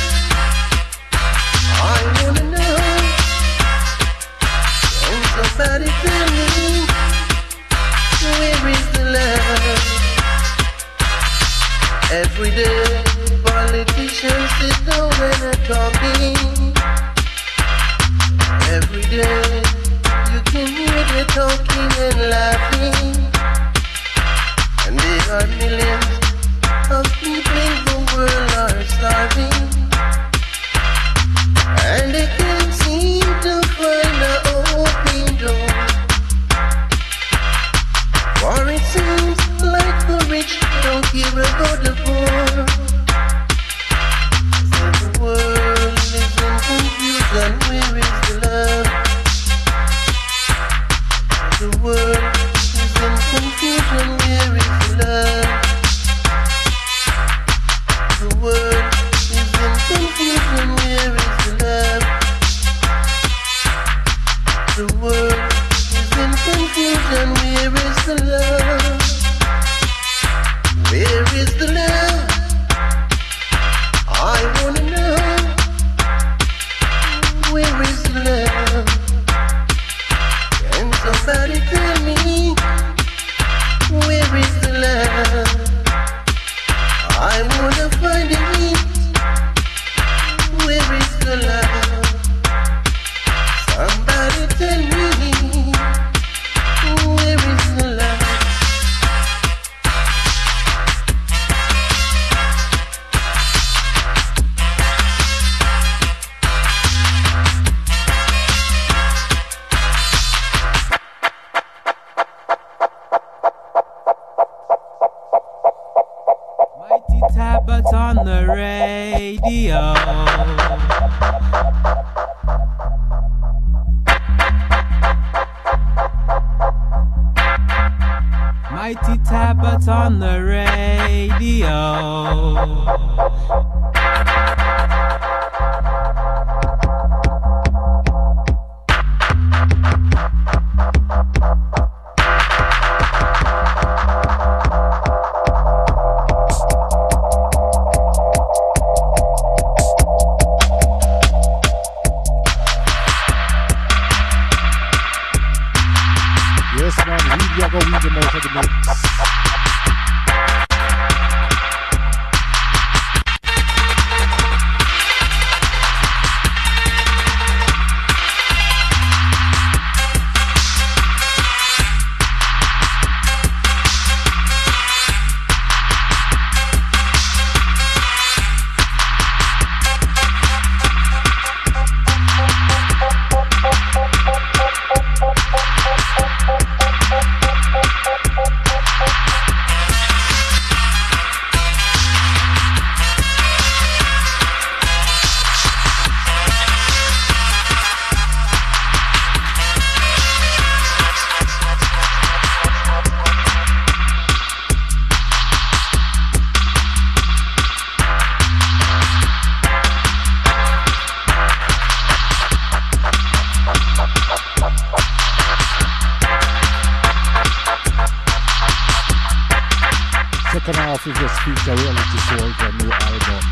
I wanna know. Can somebody tell me? Where is the love? Every day, politicians sit down and are talking. Every day, you can hear them talking and laughing. And there are millions of people in the world are starving. And they can't seem to find an open door. For it seems like the rich don't care about the poor. So the world is in confusion. Where is the love? The world is in confusion. Where is the love? The world is in confusion. Where is the love? The world is in confusion. Where is the love? Where is the love? I wanna know. Where is the love? Can somebody tell me? Where is the love? I wanna find it. Where is the love? Somebody tell me. Where is the love? Mighty Tabbert on the radio. Mighty Tabbert on the radio. Yes, man, we are going to the most of the mix. We'll be right back. off is just feature Reality Soul for a new album.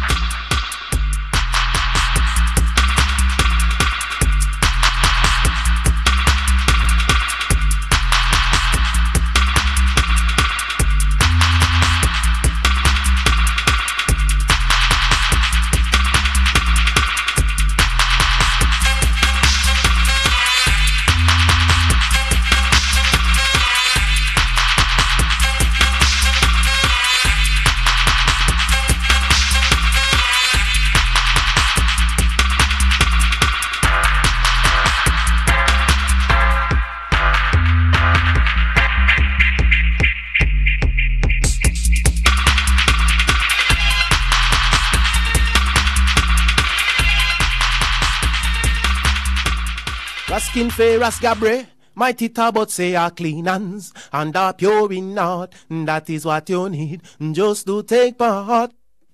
Raskin Fe Ras Gabre, mighty Tabot say are clean hands and are pure in heart. That is what you need, just to take part.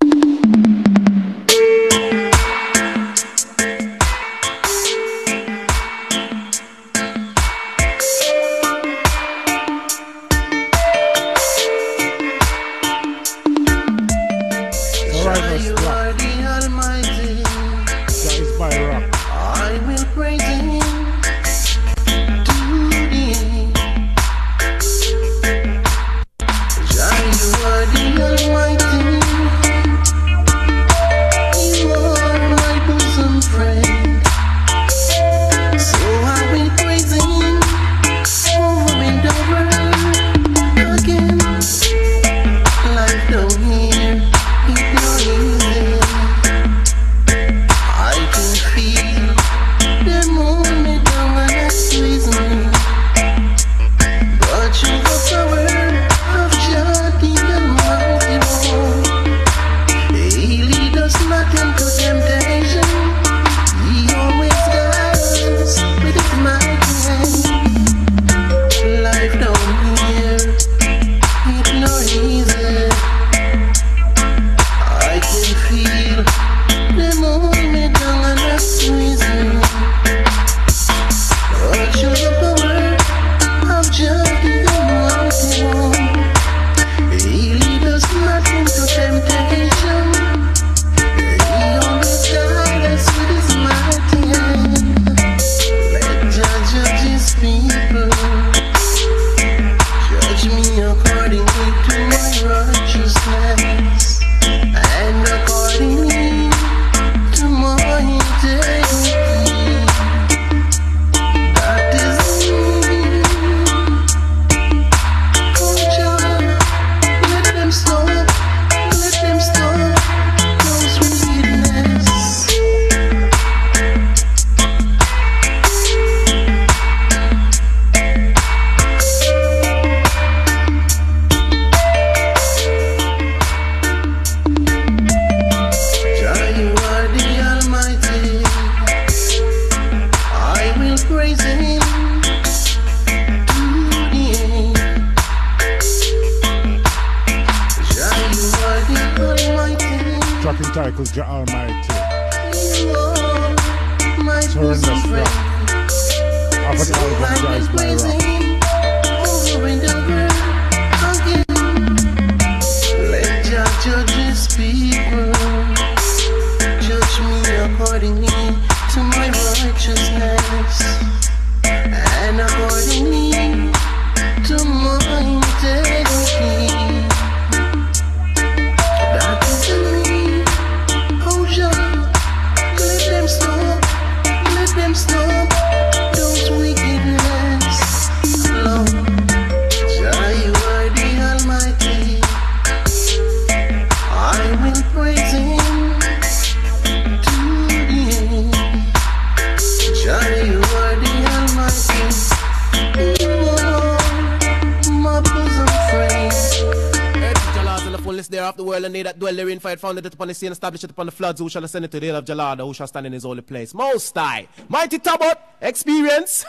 Founded it upon the sea and established it upon the floods. Who shall ascend it to the hill of Jalada? Who shall stand in his holy place? Most High, mighty Tabot, experience.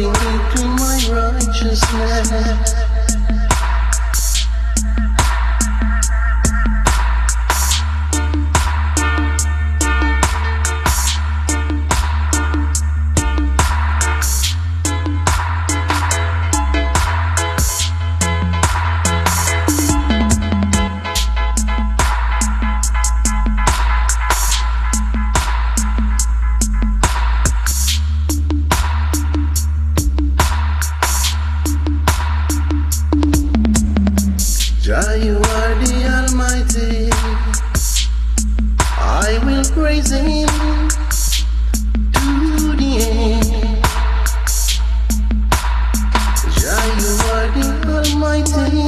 according to my righteousness. Jah, you are the Almighty. I will praise Him to the end. Jah, you are the Almighty.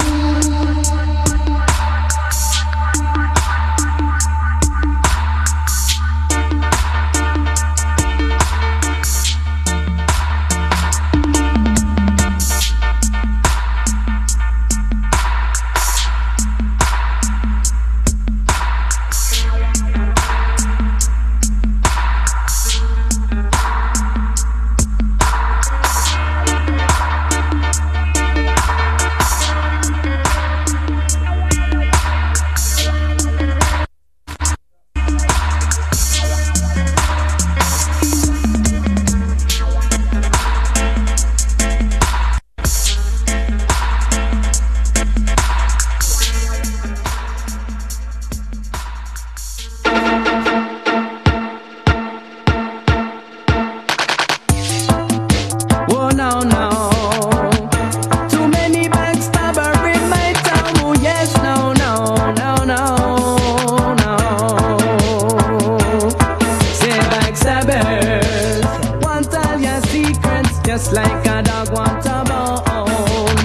Just like a dog wants a bone,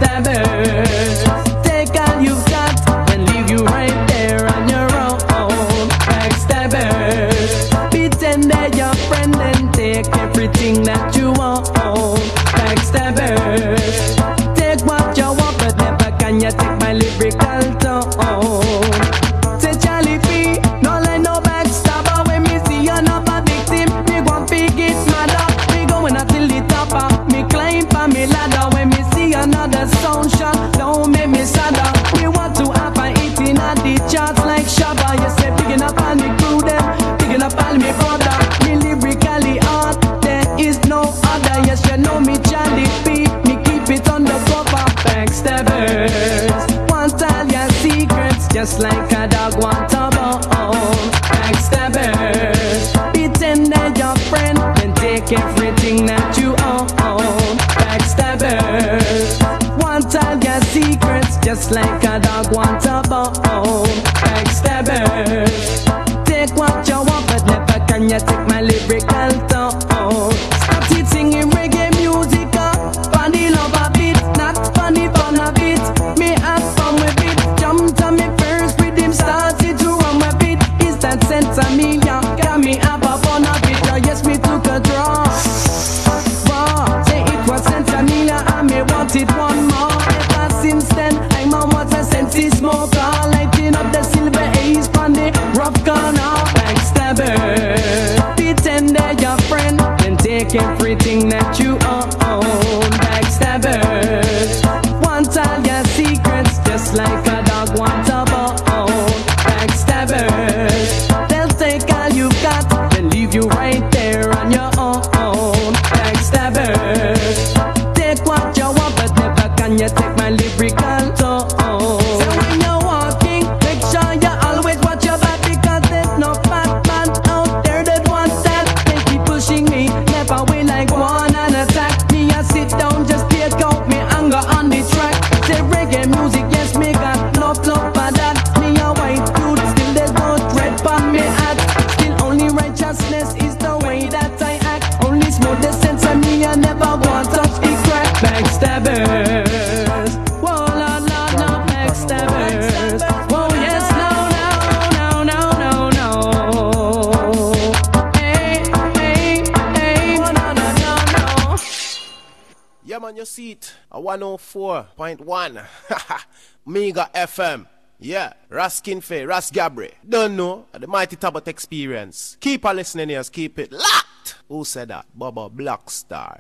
backstabbers. Take all you've got and leave you right there on your own, backstabbers. Pretend they're your friend and take everything that you want, backstabbers. Take what you want but never can you take my lyrical tone. Say Charlie P, no let no backstabber. When me see another victim, me gon' pick it mad up. Me going until the top up. Me climb for me ladder. When me see another sound shot, don't make me sadder. Me want to have a eating at the charts like Shabba. You say picking up all me crew them, picking up all me brother. Me lyrically hard, there is no other. Yes, you know me Charlie P, me keep it on the cover. Backstabbers, want all your secrets, just like a dog want a bone. Backstabbers, pretend they're your friend, then take everything that you own. Backstabbers, want all your secrets, just like a dog want a bone. Backstabbers, take what you want, but never can you take my lyrical tone. Started singing reggae music up, funny love a bit, not funny fun a bit. Me have fun with it, jump to me first rhythm, started to run with it. Is that sense of me, yeah, got me have a fun of it. Oh yes, me took a draw. Wow, say it was sense of me, and me wanted one more. Ever since then, I'm on what a sensey smoker, lighting up the silver haze from the rough corner. Backstabber, pretend they're your friend, then take everything that you own. Backstabbers, want all your secrets, just like a dog wants a bone. Backstabbers, they'll take all you got, then leave you right there on your own. Backstabbers, take what you want, but never can you take my lyrical tone. So when you're walking, make sure you always watch your back, because there's no fat man out there that wants that. They keep pushing me, never will like one and attack me. I sit down, just take out me anger on the track. Say reggae music, yes, me got no love for that. Me a white dude, still there's no dread for me act. Still only righteousness is the way that I act. Only smoke the sense of me, I never want to touch the crack. Backstabbers, whoa, Lord, Lord, no backstabbers. Whoa, yes, no, no, no, no, no, no. Hey, hey, hey, no, no, no, no. Yeah, man, you see it. A one oh four point one. Mega F M. Yeah, Raskin Faye, Ras Gabri. Don't know, the Mighty Tabot Experience. Keep on listening here, keep it locked. Who said that? Bubba Blackstar.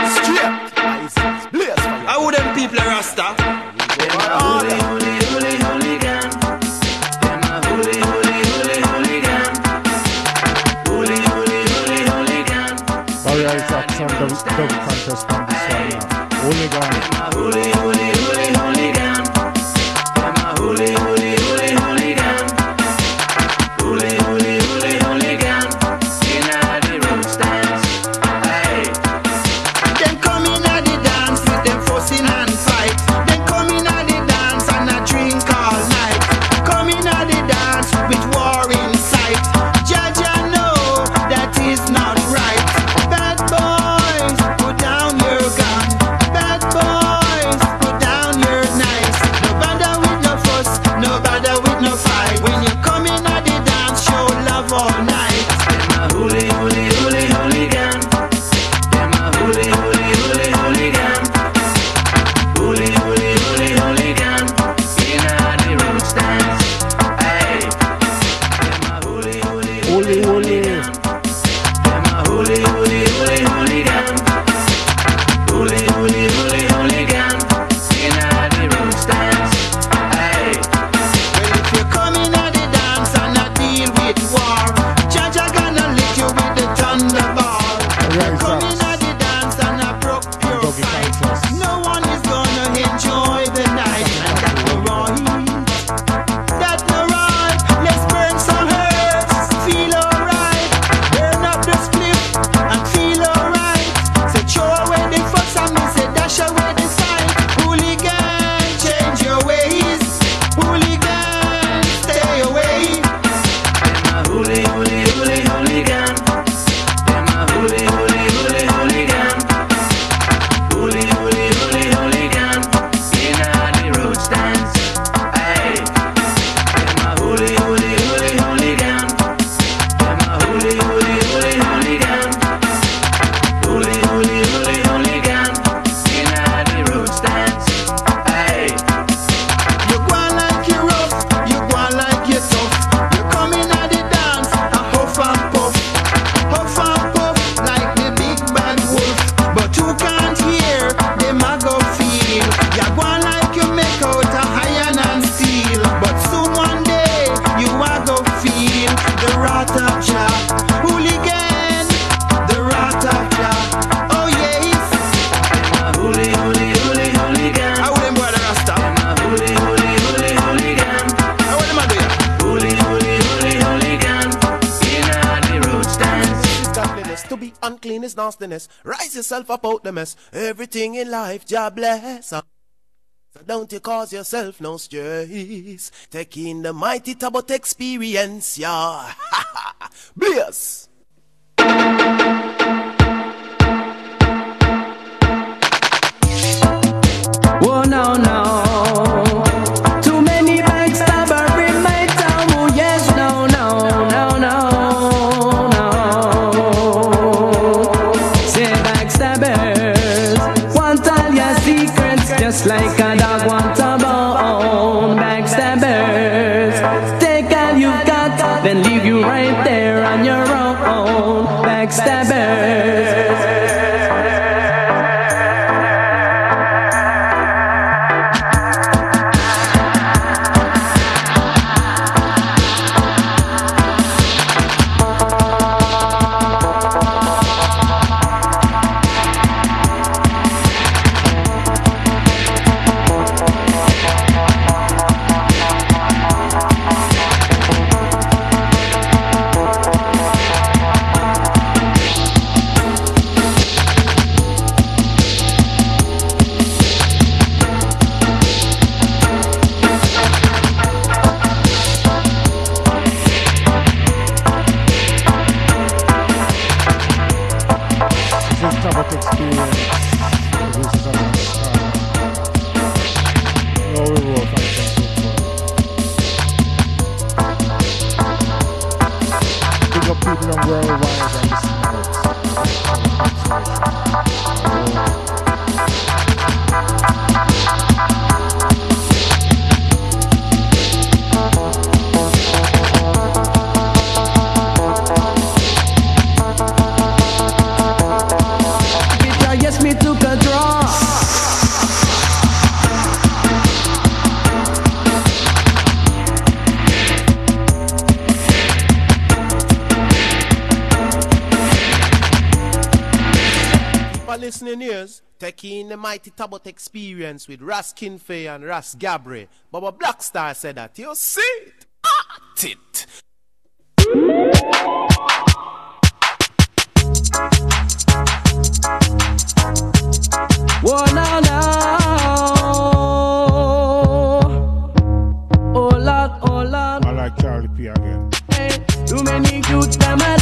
How them people are Rasta? Them a holy, holy, holy, hooligan. Them a holy, holy, holy, hooligan. Holy, holy, holy, hooligan. Barry Isaac, some double contest on this one now. Hooligan. Them a holy, holy, holy, hooligan. Them a holy, holy, holy, hooligan. Holy, holy, holy, hooligan. Inna the road stands. Aye. Them come inna the dance with them fussing and fight. Them come inna the dance and a drink all night. Come inna the dance with war in sight. Judge, I know that is not right. Bad boys, put down your gun. Bad boys, put down your knives. No bother with no fuss, no bother with no fight. When you come inna the dance, show love all night. Them a holy, holy, holy, hooligan. Them a holy, holy, holy, hooligan. Holy, holy, holy, hooligan. Inna the road stands. Aye. Them a holy, holy, holy, hooligan. Them a holy, holy, holy, hooligan. Holy, holy, holy, hooligan. Inna the road stands. Aye. Well, if you come inna the dance and not deal with war, Judge a gonna lick you with the thunderball. Come inna the dance and not broke your fight. No one is gonna enjoy the night, and that no right. That no right. Let's burn some herbs, feel alright. Burn up the split and feel alright. Say throw away the fuss and me say dash away the fight. Hooligan, change your ways. Hooligan, stay away. Them a holy, holy, holy, hooligan. Them a holy, holy, holy, hooligan. Holy, holy, holy, hooligan. Inna the road stands. Aye. Them a holy, holy, holy, hooligan. Them a holy, holy, holy, hooligan. Holy, holy, holy, hooligan. Inna the road stands. Aye. You go on like you rough, you go on like you tough. You come inna the dance and huff and puff, huff and puff like the big bad wolf. But you can't hear them a go feel. You go on like you make out a iron and steel. But soon one day you a go feel the wrath of Jah. Hooligan, the wrath of Jah. Oh yes. Them a holy, holy, holy, hooligan. How them boy the Rasta? Them a holy, holy, holy, hooligan. How them a do ya? Holy, holy, holy, hooligan. Inna the road stands. Is godliness. To be unclean is nastiness. Rise yourself up out the mess. Everything in life, Jah bless. So don't you cause yourself no stress. Take in the mighty Tabot experience, yeah. Blaze. Oh no, no. Too many backstabber in my town. Oh yes, no, no, no, no, no. Say backstabbers want all your secrets, just like a dog want a bone. Backstabbers take all you got, then leave you right there on your own. Backstabbers. listening ears, take in the mighty Tabot experience with Ras Kinfey and Ras Gabre. Baba Blackstar said that. You see it? At it. Whoa, no, no. Oh, Lord, oh, Lord. I like Charlie P again. Hey, too many youths, them a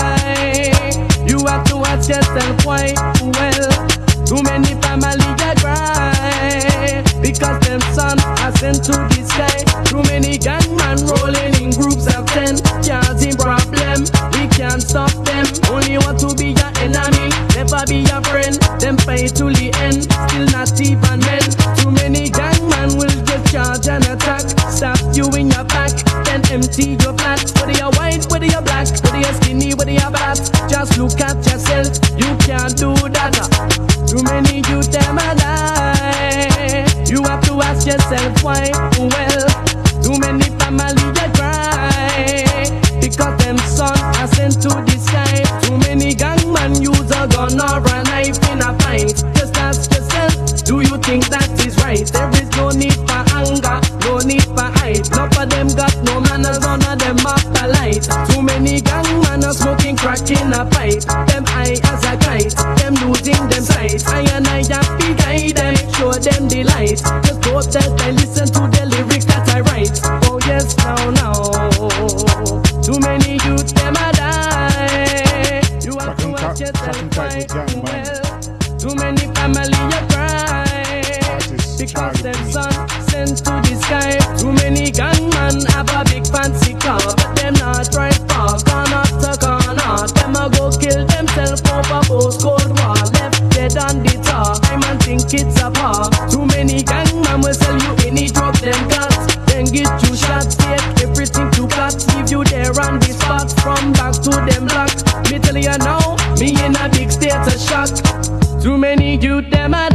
die. You have to watch yourself quite well. Too many families a cry because them son are sent to the sky. Too many gunmen rolling in groups of ten, causing problem. We can't stop them. Only want to be your enemy, never be your friend. Them fight to the end, still not even men. Too many gunmen will just charge and attack. Stop you in your back, then empty your flat. Whether you're white, whether you're black, whether you're skinny, whether you're fat, just look at yourself. You can't do that. Too many youth them a die. You have to ask yourself why. Well, too many families a cry because them son are sent to the sky. Too many gangman use a gun or a knife in a fight. Just ask yourself, do you think that is right? There is no need for anger, no need for hype. None of them got no manners, none of them are polite. Too many gangman are smoking crack in a pipe. Them high as a kite, them losing them sight. I and I have to guide them, show them the light. Just hope that they listen to the lyrics that I write. Oh yes, now, now. Too many youth, them a die. You have to watch yourself right. Well, too many family you cry because them son sent to the sky. Too many gunmen have a big fancy car, but them not right far. Corner to corner, them a go kill themselves over post cold war. Left dead on the tar, I man think it's a par. Too many gunmen will sell you any drug them got, then get you shot, take everything to cut, leave you there on the spot. From back to them block, me tell you now, me in a big state of shock. Too many youth them a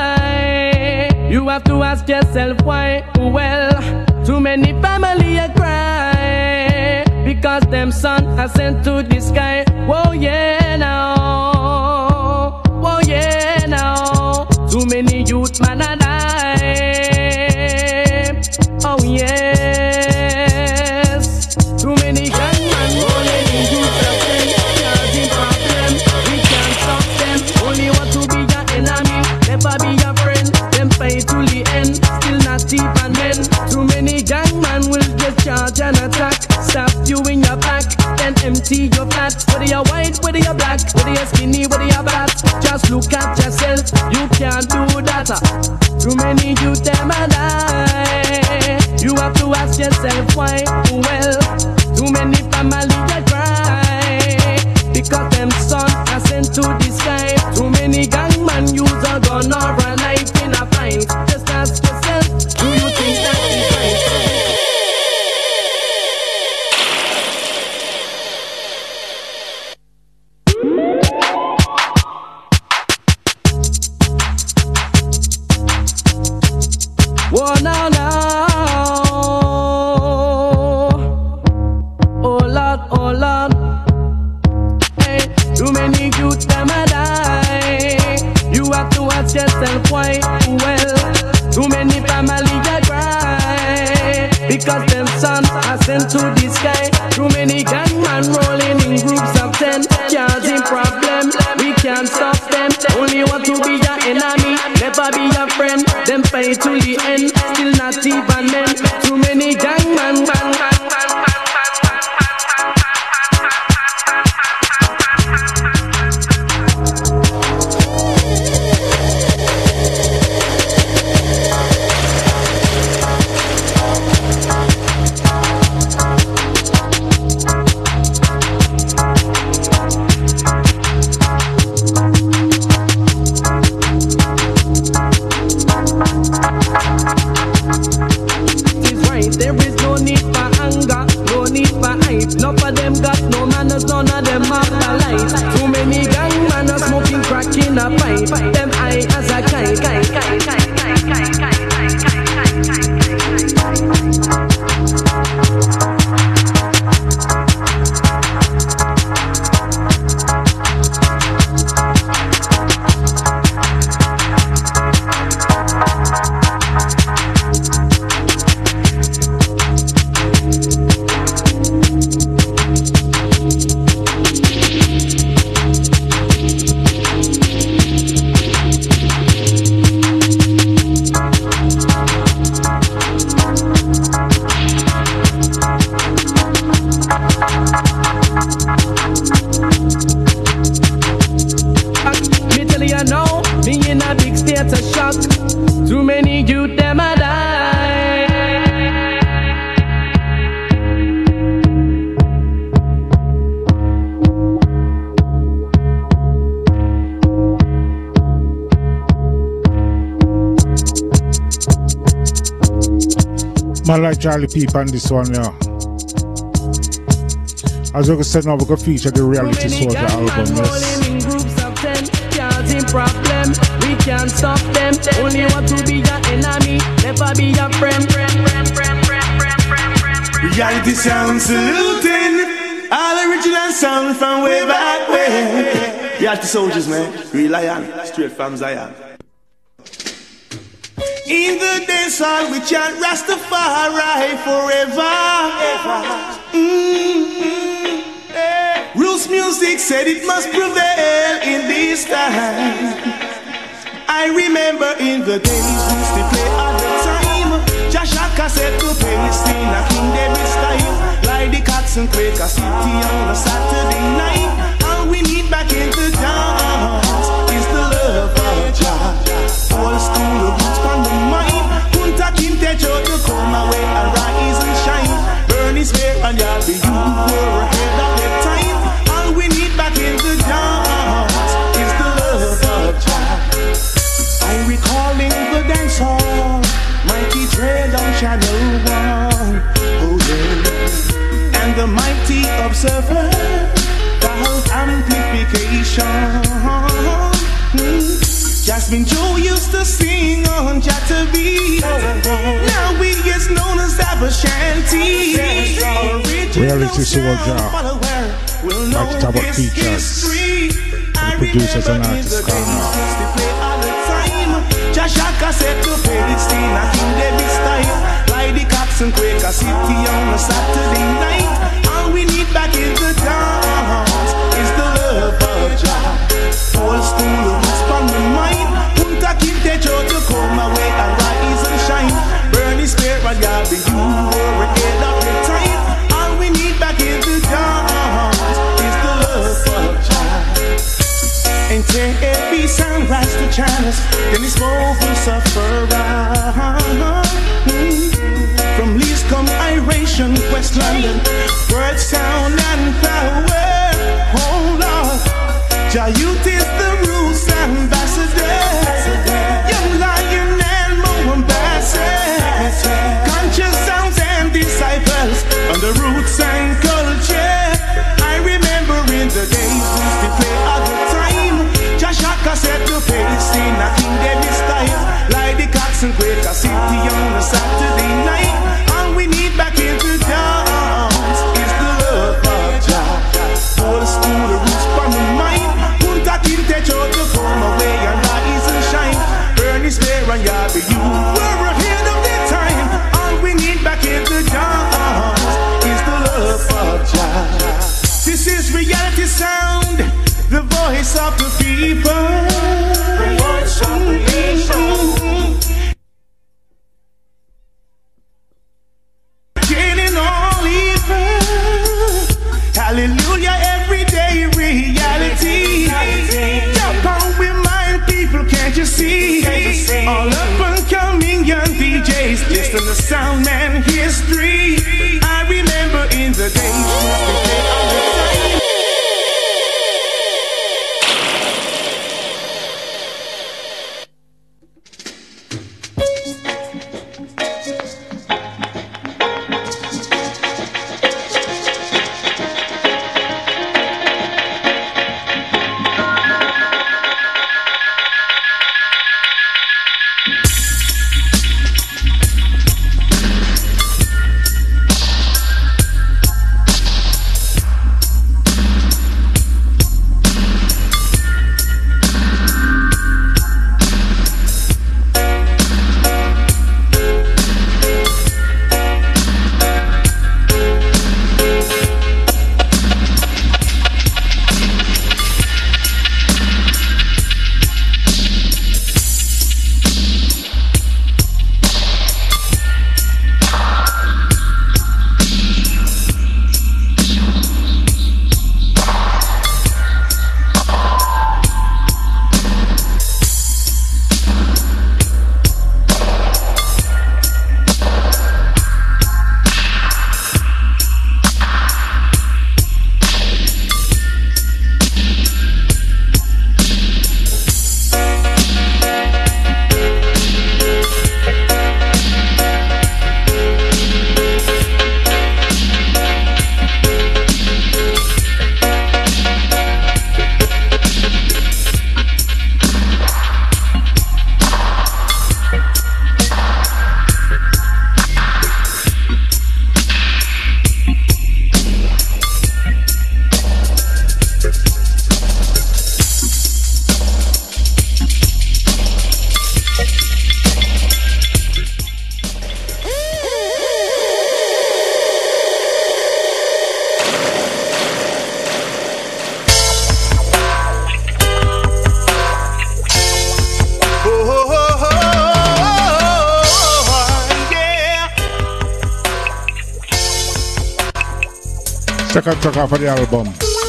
die. You have to ask yourself why. Well, too many family a cry because them son are sent to the sky. Whoa yeah now, whoa yeah now. Too many youth man a die. Oh yes. Too many gunmen rolling in youth of them, causing problem. We can't stop them. Only want to be your enemy, never be your friend. Them fight to the end, still not even men. Too many gunmen will just charge and attack. Stop you in your back, then empty your flat. Whether you're white, whether you're black, whether you're skinny, whether you're fat, just look at yourself. You can't do that. Too many youth them a die. You have to ask yourself why. Well, too many families a cry because them son are sent to the sky. Too many gangman use a gun or a knife in a fight. Just ask yourself, do you think that is right? Whoa, now, now. Oh, Lord, oh, Lord. Hey, too many youth, them a die. You have to ask yourself why. Well, too many families a cry because them son are sent to the sky. Too many gunmen rolling in groups of ten, causing problem. We can't stop them. Only want to be your enemy, never be your friend. Them fight to the end, still not even men. Too many gunmen, bang, bang, bang, bang, bang. There is shock. Too many youth them a die. Man like Charlie Peep on this one, yeah. As we said now, we can feature the Reality Soldier album, yes. In groups of ten, causing problem. We can't stop them. Only want to be your enemy, never be your friend. Reality sound saluting all original sound from way back when. Reality Soldiers, man. Real Lion, straight from Zion. In the dance hall we chant Rastafari forever. Mm-hmm. Roots music said it must prevail in this time. I remember in the days we used to play all the time. Jashaka said to Palestine, a King David style. Like the Cats and Quaker City on a Saturday night. All we need back in the dance is the love of Jah. Old school roots from the mind. Punta Kinte Joe to come away and rise and shine. Burn his way and y'all be you were ahead of your time. All we need back in the dance is the love of Jah. I'm recalling the dance hall, mighty dread on channel one. Oh yeah. And the mighty observer, valve amplification. Mm. Jasmine Joe used to sing on Jatta B. Now we is known as Abashanti. Reality Soldier, Mighty Tabak features, and the producers and artists come now. Jashaka said to Palestine, a King David style. Like the Cats and Quaker City on a Saturday night. All we need back in the dance is the love of Jah. Old school roots from the mind. Punta Kinte Joe to come away and rise and shine. Burn his spirit and y'all be you were ahead of your time. All we need back in the dance is the love of Jah. And take every sunrise to channels, then it's woven suffer. From least come iration, West London, word, sound and power. Oh Lord, Jah youth is the roots ambassador. Young Lion and Mombasa, conscious sounds and disciples on the roots and culture. I remember in the days we used to play all the time. Jashaka said to Palestine, a King David style. Like the Cats and Quaker City on a Saturday night. All we need back in the dance is the love of Jah. Old school, the roots from the mind. Punta Kinte Joe to come away and rise and shine. Burn his spear and y'all be you were ahead of the time. All we need back in the dance is the love of Jah. This is Reality Sound, the voice of the people. The voice of the nation. Gaining all evil. Hallelujah, everyday reality. Jump on with my people, can't you see? All up and coming young D Js, listen to sound man history. I remember in the days we play all the time. Second track off of the album.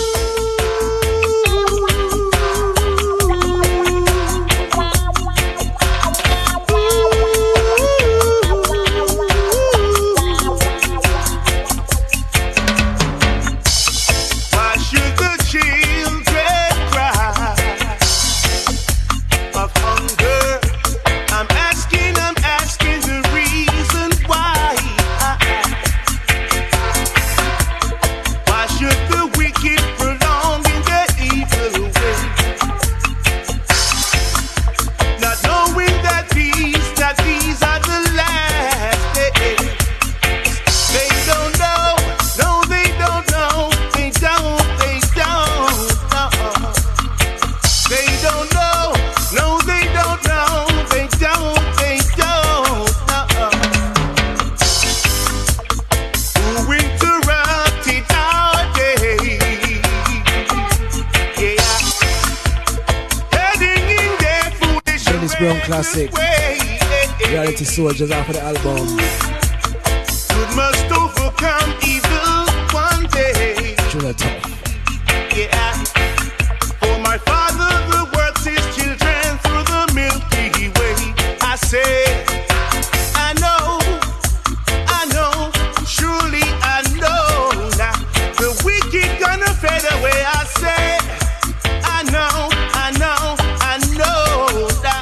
Classic Reality Soldiers off of the album. Good must overcome evil one day. Truly tough. Yeah. For my father, the world sees children through the Milky Way. I say, I know, I know, surely I know now. The wicked gonna fade away. I say, I know, I know, I know that.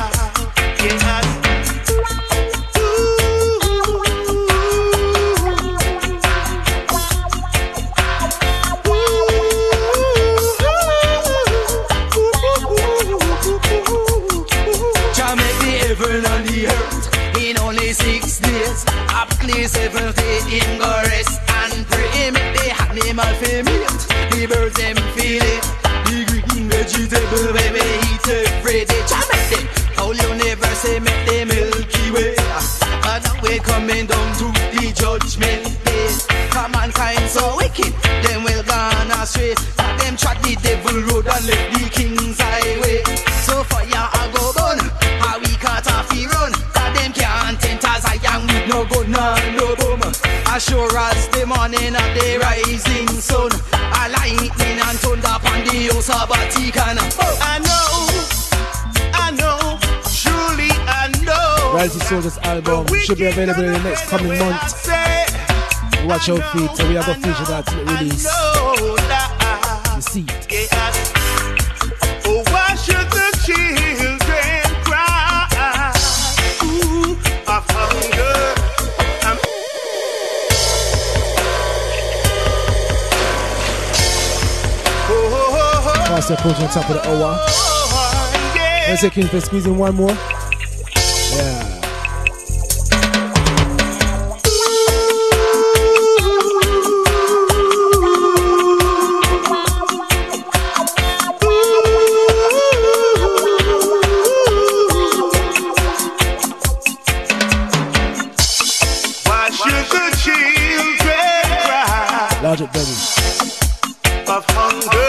Seven feet in go rest and pray. Make the animal familiar. The birds them feel it. The green vegetable baby eat every day. Try make them. How you never say make the Milky Way. And now we're coming down to the judgment day. For mankind so wicked, them will gone astray. For them trod the devil road and left the king's highway. So for ya I go burn. How we can't have to run. For them can't enter I am with no gun no boom. As sure as the morning of the rising sun, a lightning and thunder upon the house of Vatican. Oh. I know, I know, surely I know. Reality Soldiers album should be available in the next coming month. Watch out for it, so we have a feature that to release. You see it. Yeah. Oh, why should the children cry? Ooh, of hunger. Fast approaching the top of the hour. Let's say King for squeezing one more. Yeah. Why should the children cry? Logic, baby. Of hunger.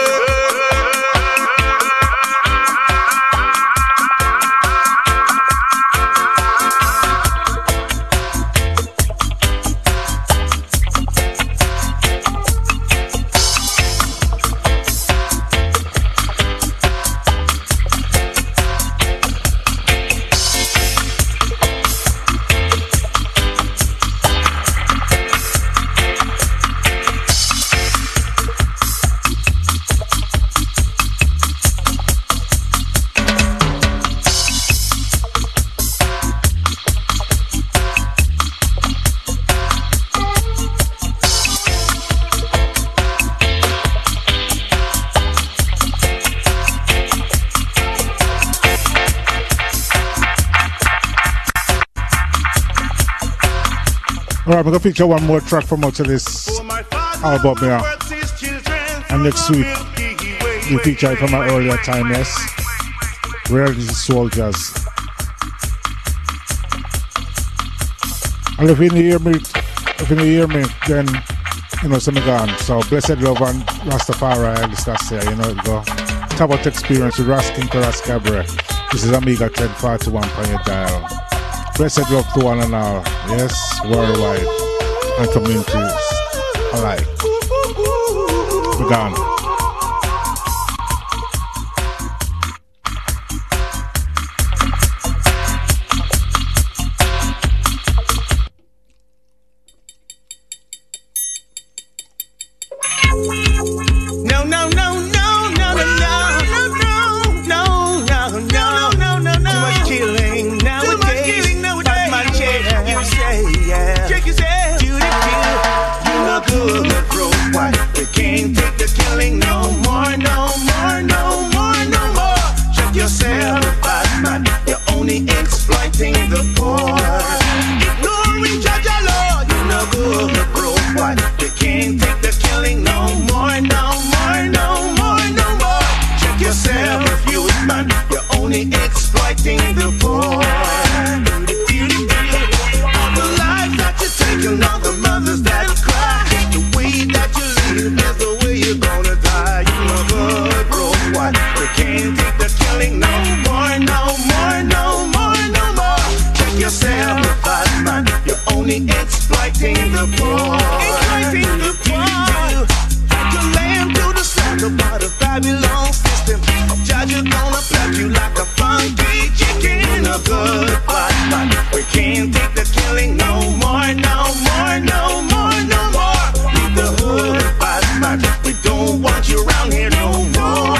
Alright, we're gonna feature one more track from out of this album here. And next week we feature it from our earlier time, yes. Reality Soldiers. And if you didn't hear me, if you didn't hear me, then you know, some gone. So blessed love and Rastafari, I just say, you know, go. Talk about experience with Ras King Ras Cabaret. This is Amiga ten forty-one on your dial. Blessed love to one and all, yes, worldwide and communities alike. We're gone. No, no, no, no, no, no, no, no, no, no, no, no, no, no. Too much killing nowadays. Too much killing nowadays. Bad man check, you say, yeah. Check yourself. Do the kill. You no good, bro. Why? We can't take the killing no more, no more, no more, no more. Check yourself, bad man. You're only exploiting the poor. Ignoring judge law. You no good, bro. Why? We can't take the killing no more, no more, no more, no more. Check yourself, youth man. You're only exploiting the poor. All the lives that you take and all the mothers that cry. The way that you live is the way you're gonna die. You know good, bro. Why? We can't take the killing no more, no more, no more, no more. Check yourself, bad man. You're only exploiting the poor. Exploiting the poor. Like a lamb to the slaughter by the Babylon system. Judge is gonna pluck you like a funky chicken. A good bad man. We can't take the killing no more, no more, no more, no more. Leave the hood, bad man. We don't want you around here no more.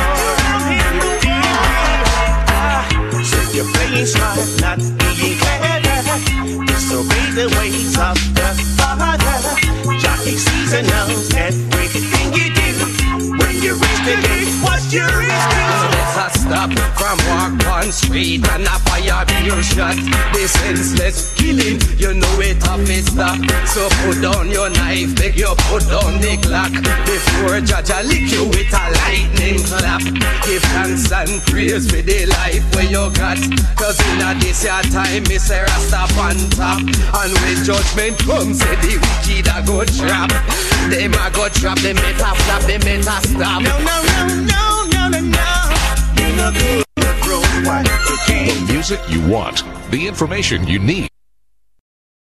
Said you're playing smart, not being clever. Disobey the ways of the Father. Jockey sees and knows everything you do. When you reach the gate, what's your excuse? Let's us stop from walk one street and a fire be your shot. The senseless killing, you know it off it stop. So put down your knife, beg you put down the clock. Before Judge I lick you with a lightning clap. Give thanks and praise for the life where you got. Cause in a this your time, Mister Rasta on top. And when judgment comes, say the wicked a go trap. Them a go trap, them better flap, them better stop. No, no, no, no, no, no, no. You know good, bro. Why you can't? The music you want, the information you need.